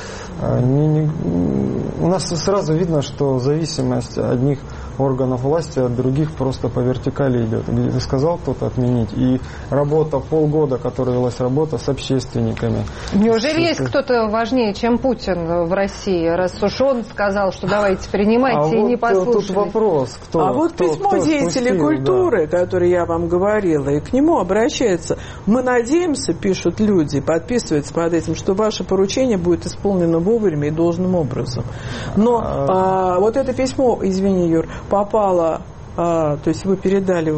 у нас сразу видно, что зависимость одних органов власти от других просто по вертикали идет. Где ты сказал кто-то отменить, и работа, полгода, которая велась работа с общественниками. Неужели есть кто-то важнее, чем Путин в России, раз уж он сказал, что давайте принимайте, и не послушали? Тут вопрос, письмо деятелей культуры, которое я вам говорила, и к нему обращается. Мы надеемся, пишут люди, подписываются под этим, что ваше поручение будет исполнено вовремя и должным образом. Но вот это письмо, извини, Юр, попало, то есть его передали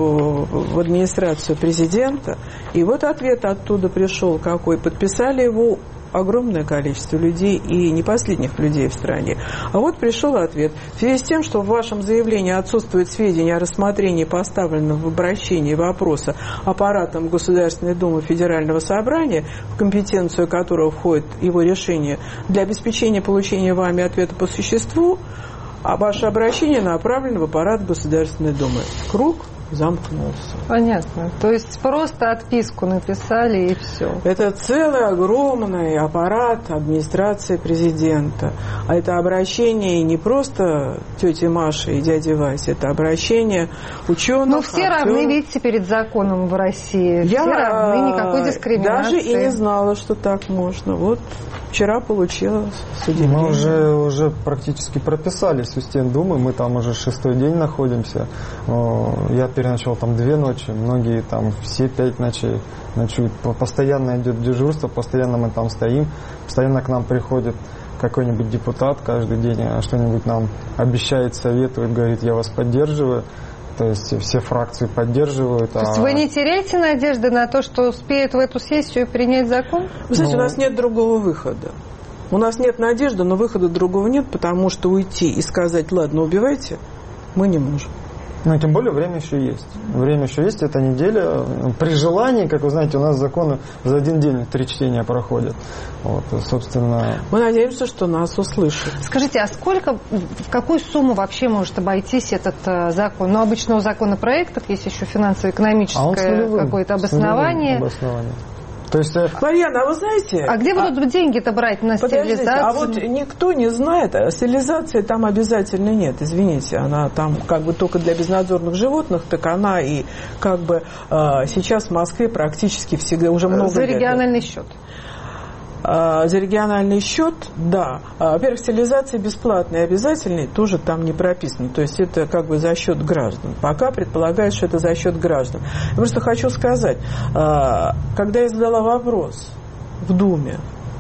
в администрацию президента, и вот ответ оттуда пришел какой. Подписали его огромное количество людей, и не последних людей в стране. А вот пришел ответ. В связи с тем, что в вашем заявлении отсутствует сведения о рассмотрении поставленного в обращении вопроса аппаратом Государственной Думы Федерального собрания, в компетенцию которого входит его решение, для обеспечения получения вами ответа по существу, а ваше обращение направлено в аппарат Государственной Думы. Круг замкнулся. Понятно. То есть просто отписку написали и все. Это целый огромный аппарат администрации президента. А это обращение не просто тети Маши и дяди Васи, это обращение ученых. Ну, все равны, видите, перед законом в России. Все равны, никакой дискриминации. Даже и не знала, что так можно. Вот вчера получила судебное. Мы уже практически прописали систему Думы, мы там уже 6-й день находимся. Я переночевал там 2 ночи, многие там все 5 ночей ночуют. Постоянно идет дежурство, постоянно мы там стоим, постоянно к нам приходит какой-нибудь депутат каждый день, что-нибудь нам обещает, советует, говорит, я вас поддерживаю. То есть все фракции поддерживают. То есть вы не теряете надежды на то, что успеют в эту сессию принять закон? Вы знаете, у нас нет другого выхода. У нас нет надежды, но выхода другого нет, потому что уйти и сказать, ладно, убивайте, мы не можем. Ну, тем более время еще есть. Время еще есть, это неделя. При желании, как вы знаете, у нас законы за один день 3 чтения проходят. Вот, собственно... Мы надеемся, что нас услышат. Скажите, а в какую сумму вообще может обойтись этот закон? Ну, обычно у законопроектов есть еще финансово-экономическое какое-то обоснование. То есть, Марьяна, а вы знаете... А где будут деньги-то брать на стерилизацию? А вот никто не знает, стерилизации там обязательно нет, извините. Она там как бы только для безнадзорных животных, так она и как бы сейчас в Москве практически всегда уже много за региональный счет. За региональный счет, да. Во-первых, стерилизация бесплатная и обязательная тоже там не прописано. То есть это как бы за счет граждан. Пока предполагается, что это за счет граждан. Я просто хочу сказать, когда я задала вопрос в Думе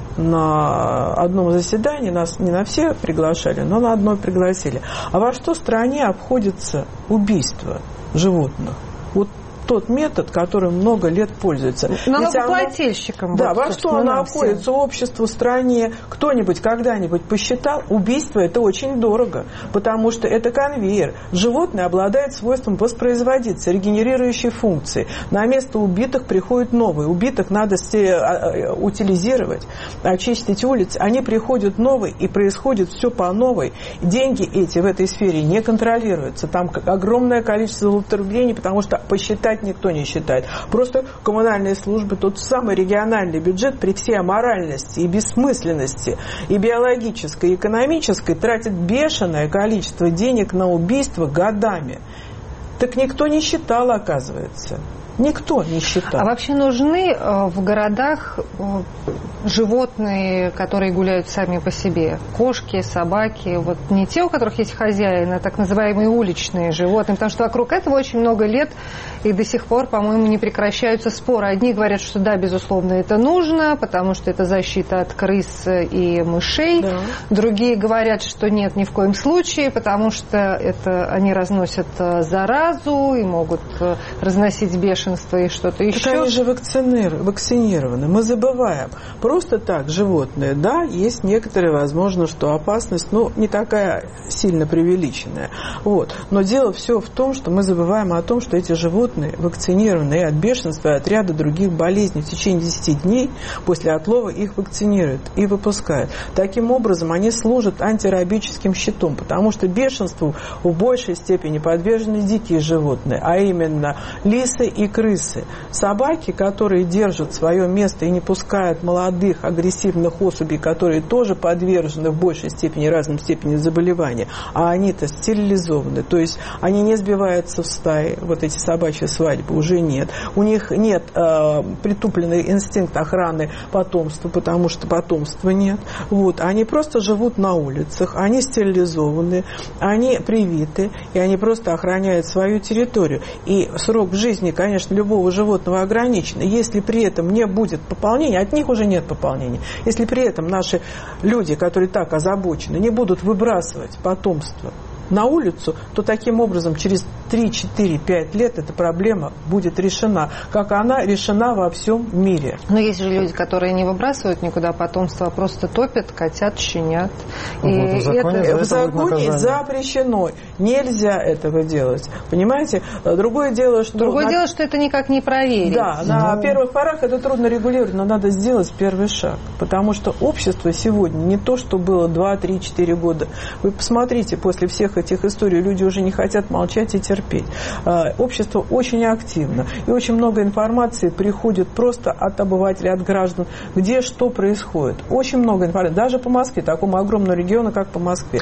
на одном заседании, нас не на все приглашали, но на одно пригласили. А во что в стране обходится убийство животных? Вот тот метод, которым много лет пользуется. Налогоплательщикам. Да, во что оно обходится обществу, стране? Кто-нибудь когда-нибудь посчитал? Убийство – это очень дорого, потому что это конвейер. Животное обладает свойством воспроизводиться, регенерирующей функцией. На место убитых приходят новые. Убитых надо утилизировать, очистить улицы. Они приходят новые, и происходит все по новой. Деньги эти в этой сфере не контролируются. Там огромное количество злоупотреблений, потому что посчитать никто не считает. Просто коммунальные службы, тот самый региональный бюджет при всей аморальности и бессмысленности и биологической, и экономической тратит бешеное количество денег на убийство годами. Так никто не считал, оказывается. Никто не считал. А вообще нужны в городах животные, которые гуляют сами по себе? Кошки, собаки, вот не те, у которых есть хозяин, а так называемые уличные животные, потому что вокруг этого очень много лет и до сих пор, по-моему, не прекращаются споры. Одни говорят, что да, безусловно, это нужно, потому что это защита от крыс и мышей. Да. Другие говорят, что нет, ни в коем случае, потому что это они разносят заразу и могут разносить бешенство и что-то еще. Так они же вакцинированы. Мы забываем. Просто так животные, да, есть некоторые, возможно, что опасность, не такая сильно преувеличенная. Вот. Но дело все в том, что мы забываем о том, что эти животные вакцинированы и от бешенства, и от ряда других болезней. В течение 10 дней после отлова их вакцинируют и выпускают. Таким образом, они служат антирабическим щитом, потому что бешенству в большей степени подвержены дикие животные, а именно лисы и крысы. Собаки, которые держат свое место и не пускают молодых агрессивных особей, которые тоже подвержены в большей степени разным степеням заболевания, а они-то стерилизованы, то есть они не сбиваются в стаи, вот эти собачьи свадьбы уже нет. У них нет притупленный инстинкт охраны потомства, потому что потомства нет. Вот. Они просто живут на улицах, они стерилизованы, они привиты, и они просто охраняют свою территорию. И срок жизни, конечно, любого животного ограничен. Если при этом не будет пополнения, от них уже нет пополнения. Если при этом наши люди, которые так озабочены, не будут выбрасывать потомство на улицу, то таким образом через 3, 4, 5 лет эта проблема будет решена, как она решена во всем мире. Но есть же люди, которые не выбрасывают никуда потомство, а просто топят котят, щенят. И в законе запрещено. Нельзя этого делать. Понимаете? Другое дело, что это никак не проверить. Да, на первых порах это трудно регулировать, но надо сделать первый шаг. Потому что общество сегодня не то, что было 2, 3, 4 года. Вы посмотрите, после всех этих историй люди уже не хотят молчать и терпеть. Общество очень активно. И очень много информации приходит просто от обывателей, от граждан, где что происходит. Очень много информации. Даже по Москве, такому огромному региону, как по Москве.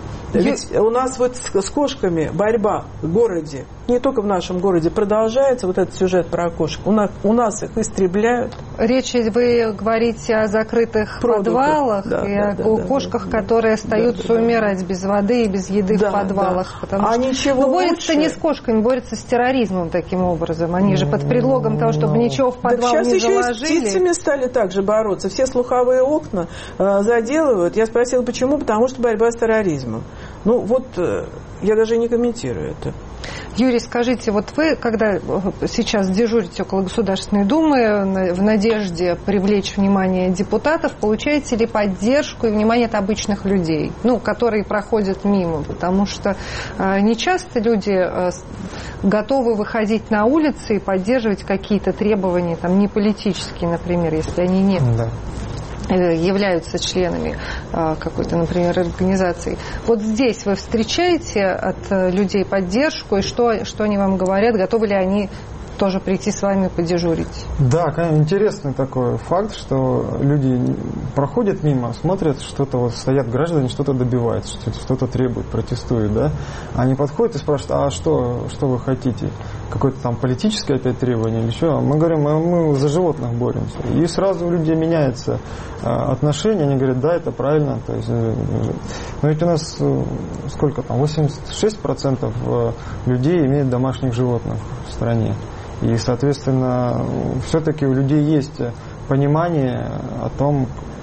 Ведь у нас вот с кошками борьба в городе, не только в нашем городе, продолжается вот этот сюжет про кошек. У нас их истребляют. Речь, вы говорите о закрытых подвалах и о кошках, которые остаются умирать без воды и без еды в подвалах. Потому что борются не с кошками, борются с терроризмом таким образом. Они же под предлогом того, чтобы ничего в подвал не заложили. Сейчас еще и с птицами стали также бороться. Все слуховые окна заделывают. Я спросила, почему? Потому что борьба с терроризмом. Я даже не комментирую это. Юрий, скажите, вот вы, когда сейчас дежурите около Государственной Думы в надежде привлечь внимание депутатов, получаете ли поддержку и внимание от обычных людей, которые проходят мимо? Потому что не часто люди готовы выходить на улицы и поддерживать какие-то требования, не политические, например, если они не являются членами какой-то, например, организации. Вот здесь вы встречаете от людей поддержку, и что они вам говорят, готовы ли они тоже прийти с вами подежурить? Да, интересный такой факт, что люди проходят мимо, смотрят, что-то стоят граждане, что-то добиваются, что-то требуют, протестуют, да? Они подходят и спрашивают, а что вы хотите? Какое-то там политическое опять требование или что? Мы говорим, мы за животных боремся. И сразу у людей меняется отношение, они говорят, да, это правильно. То есть, но ведь у нас 86% людей имеют домашних животных в стране. И, соответственно, все-таки у людей есть понимание о том,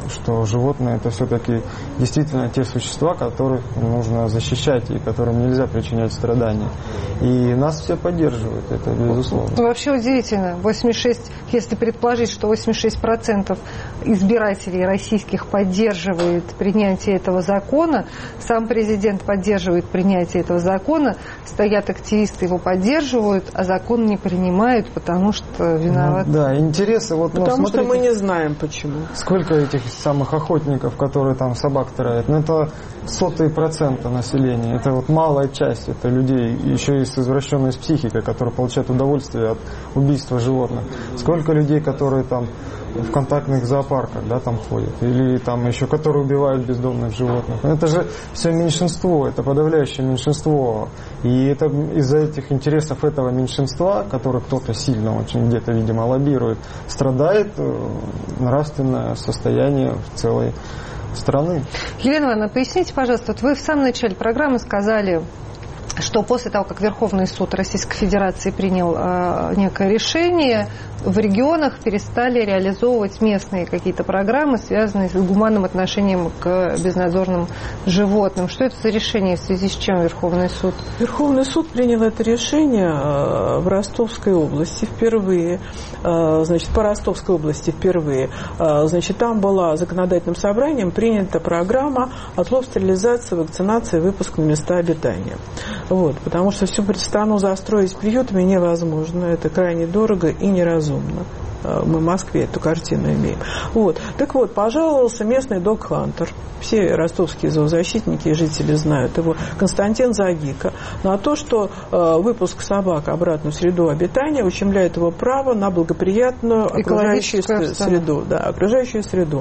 что животные это все-таки действительно те существа, которых нужно защищать и которым нельзя причинять страдания. И нас все поддерживают, это безусловно. Вообще удивительно. 86, если предположить, что 86% избирателей российских поддерживает принятие этого закона, сам президент поддерживает принятие этого закона, стоят активисты, его поддерживают, а закон не принимают, потому что виноваты. Да, интересы. Потому что мы не знаем, почему. Сколько этих самых охотников, которые там собак травят? Это 0,01% населения. Это малая часть. Это людей еще и с извращенной психикой, которые получают удовольствие от убийства животных. Сколько людей, которые там в контактных зоопарках, там ходят, или там еще, которые убивают бездомных животных. Это же все меньшинство, это подавляющее меньшинство. И это из-за этих интересов этого меньшинства, которое кто-то сильно очень где-то, видимо, лоббирует, страдает нравственное состояние целой страны. Елена Ивановна, поясните, пожалуйста, вы в самом начале программы сказали, что после того, как Верховный суд Российской Федерации принял некое решение, в регионах перестали реализовывать местные какие-то программы, связанные с гуманным отношением к безнадзорным животным. Что это за решение, в связи с чем Верховный суд? Верховный суд принял это решение в Ростовской области впервые. По Ростовской области впервые. Там была законодательным собранием принята программа отлов, стерилизация, вакцинация, выпуск на места обитания. Потому что всю страну застроить приютами невозможно. Это крайне дорого и неразумно. Мы в Москве эту картину имеем. Так вот, пожаловался местный дог-хантер. Все ростовские зоозащитники и жители знают его, Константин Загика, на то, что выпуск собак обратно в среду обитания ущемляет его право на благоприятную окружающую среду. Окружающую среду.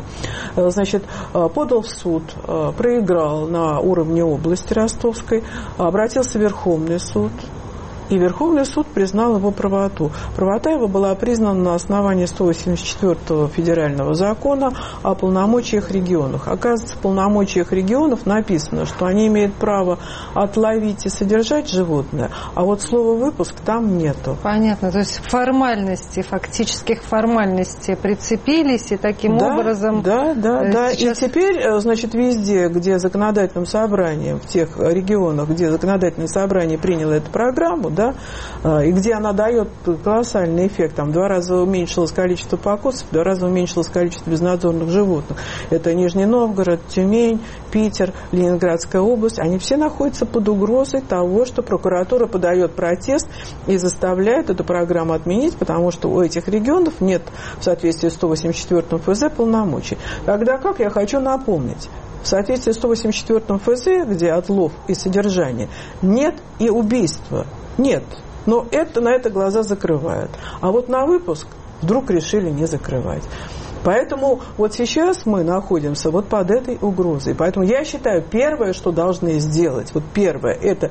Подал в суд, проиграл на уровне области Ростовской, обратился в Верховный суд. И Верховный суд признал его правоту. Правота его была признана на основании 184-го федерального закона о полномочиях регионов. Оказывается, в полномочиях регионов написано, что они имеют право отловить и содержать животное, а слова «выпуск» там нету. Понятно. То есть фактических формальностей прицепились, и таким образом... Да. Сейчас... И теперь, везде, где законодательным собранием, в тех регионах, где законодательное собрание приняло эту программу, и где она дает колоссальный эффект. Там в 2 раза уменьшилось количество покусов, в 2 раза уменьшилось количество безнадзорных животных. Это Нижний Новгород, Тюмень, Питер, Ленинградская область. Они все находятся под угрозой того, что прокуратура подает протест и заставляет эту программу отменить, потому что у этих регионов нет в соответствии с 184-м ФЗ полномочий. Тогда как, я хочу напомнить, в соответствии с 184-м ФЗ, где отлов и содержание, нет и убийства. Нет. Но на это глаза закрывают. А на выпуск вдруг решили не закрывать. Поэтому сейчас мы находимся под этой угрозой. Поэтому я считаю, первое, что должны сделать, первое, это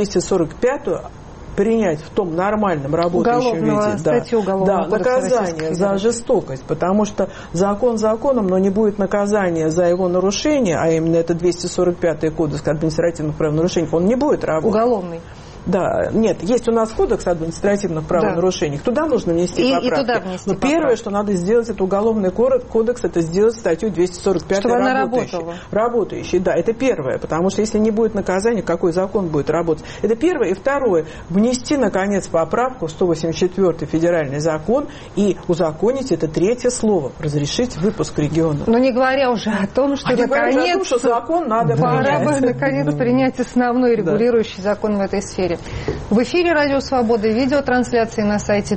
245-ю принять в том нормальном работающем виде наказание за жестокость, потому что закон законом, но не будет наказания за его нарушение, а именно это 245-й кодекс административных правонарушений, он не будет работать. Уголовный. Да, нет, есть у нас кодекс административных правонарушений, туда нужно внести поправки. И туда внести поправки. Первое, что надо сделать, это уголовный кодекс, это сделать статью 245 чтобы она работала. Работающей, да, это первое, потому что если не будет наказания, какой закон будет работать? Это первое. И второе, внести, наконец, поправку в 184-й федеральный закон и узаконить это третье слово, разрешить выпуск регионов. Но не говоря уже о том, что наконец закон надо пора бы наконец принять основной регулирующий закон в этой сфере. В эфире «Радио Свобода» и видеотрансляции на сайте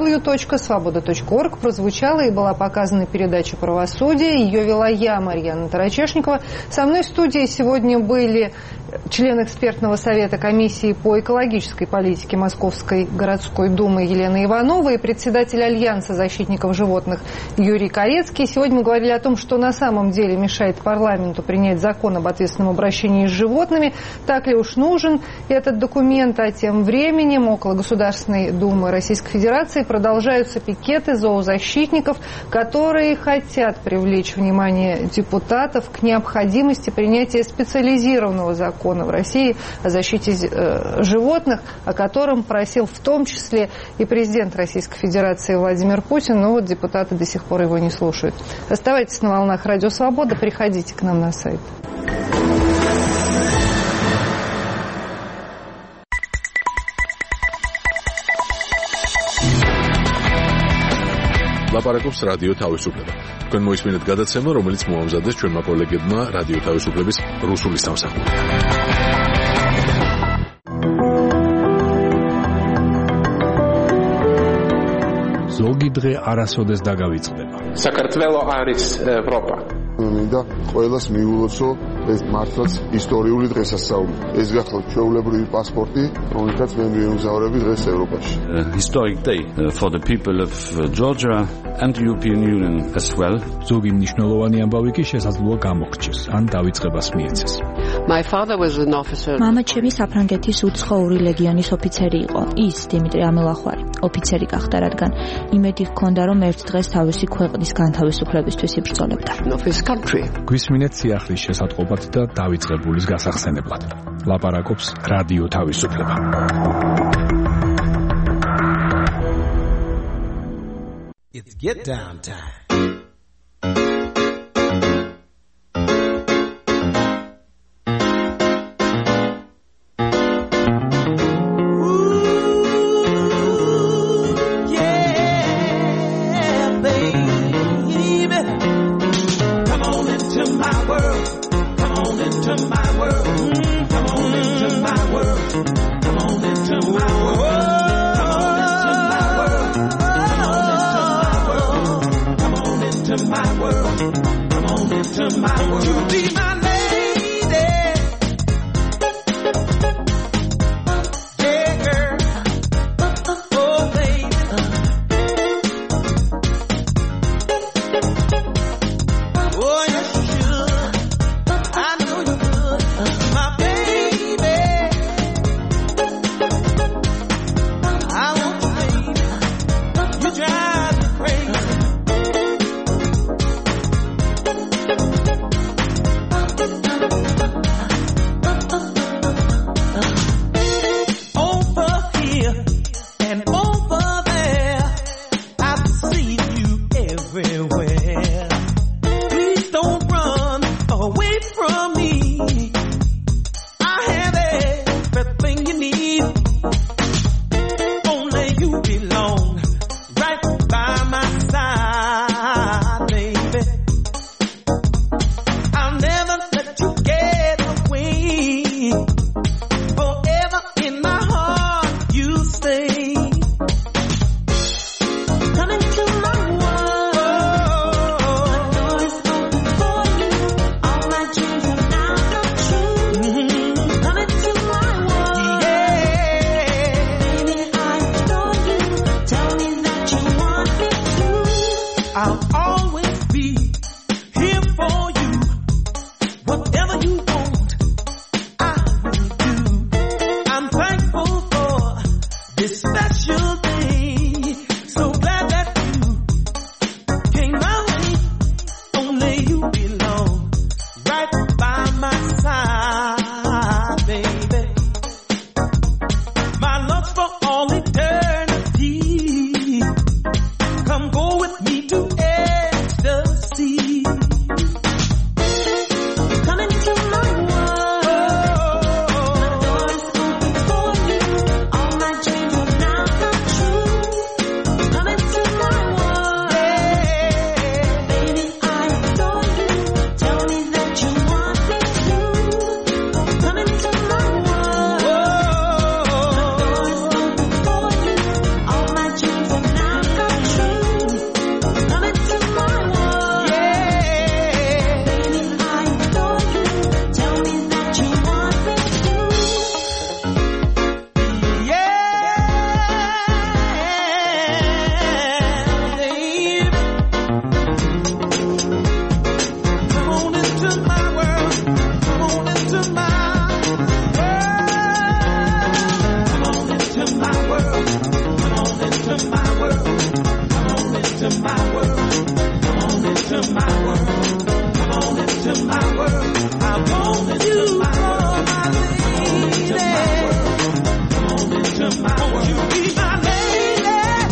www.svoboda.org прозвучала и была показана передача «Правосудие». Ее вела я, Марьяна Тарачешникова. Со мной в студии сегодня были член экспертного совета комиссии по экологической политике Московской городской думы Елена Иванова и председатель Альянса защитников животных Юрий Корецкий. Сегодня мы говорили о том, что на самом деле мешает парламенту принять закон об ответственном обращении с животными. Так ли уж нужен этот документ, а тем Тем временем около Государственной Думы Российской Федерации продолжаются пикеты зоозащитников, которые хотят привлечь внимание депутатов к необходимости принятия специализированного закона в России о защите животных, о котором просил в том числе и президент Российской Федерации Владимир Путин, но вот депутаты до сих пор его не слушают. Оставайтесь на волнах Радио Свобода, приходите к нам на сайт. ლაპარაკობს რადიო თავისუფლება. თქვენ მოისმინეთ გადაცემა, რომელიც მოამზადეს ჩვენმა კოლეგებმა რადიო თავისუფლების რუსული სამსახური. ზოგი დღე არასოდეს დაგავიწყდება. საქართველო არის ევროპა. მინდა ყველას მიულოცო ეს მართლაც ისტორიული დღესასწაული. ეს გახლავთ ჩვეულებრივი პასპორტი, რომელთაც მე მიემგზავრები დღეს ევროპაში. Historic day for the people of Georgia and the European Union as well. ზოგი მნიშვნელოვანი ამბავი კი შესაძლოა გამოგრჩეს, ან დავიწყებას მიეცეს. My father was an officer. მამა ჩემი საფრანგეთის უცხოური ლეგიონის ოფიცერი იყო. ის დიმიტრი ამელახვარი, ოფიცერი გახდა, რადგან იმედი ჰქონდა, რომ ერთ დღეს თავისი ქვეყნის განთავისუფლებისთვის იბრძოლებდა. გვისმინეთ სიახლის შესატყობად და დავიწყებულის გასახსენებლად. ლაპარაკობს რადიო თავისუფლება. It's get down time. into my world. I want into my world, my lady. Come on into my world. Won't you be my lady?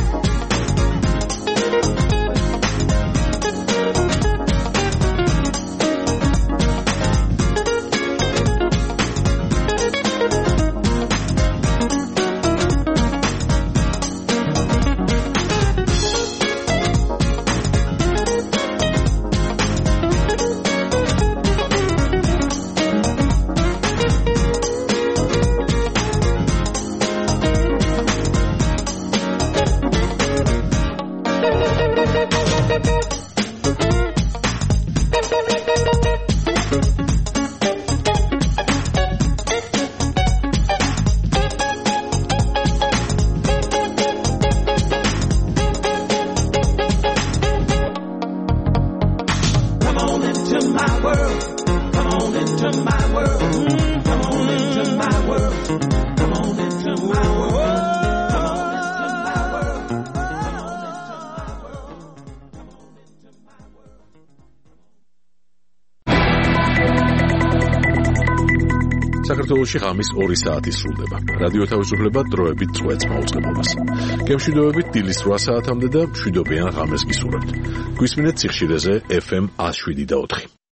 საქართველოში ღამის 2 საათი სრულდება. რადიო თავისუფლება დროებით წვეთს მაუწყებლობას. გემშვიდობებით დილის 8 საათამდე და მშვიდობიან ღამეს გისურვებთ. გვისმინეთ სიხშირეზე FM 107.4.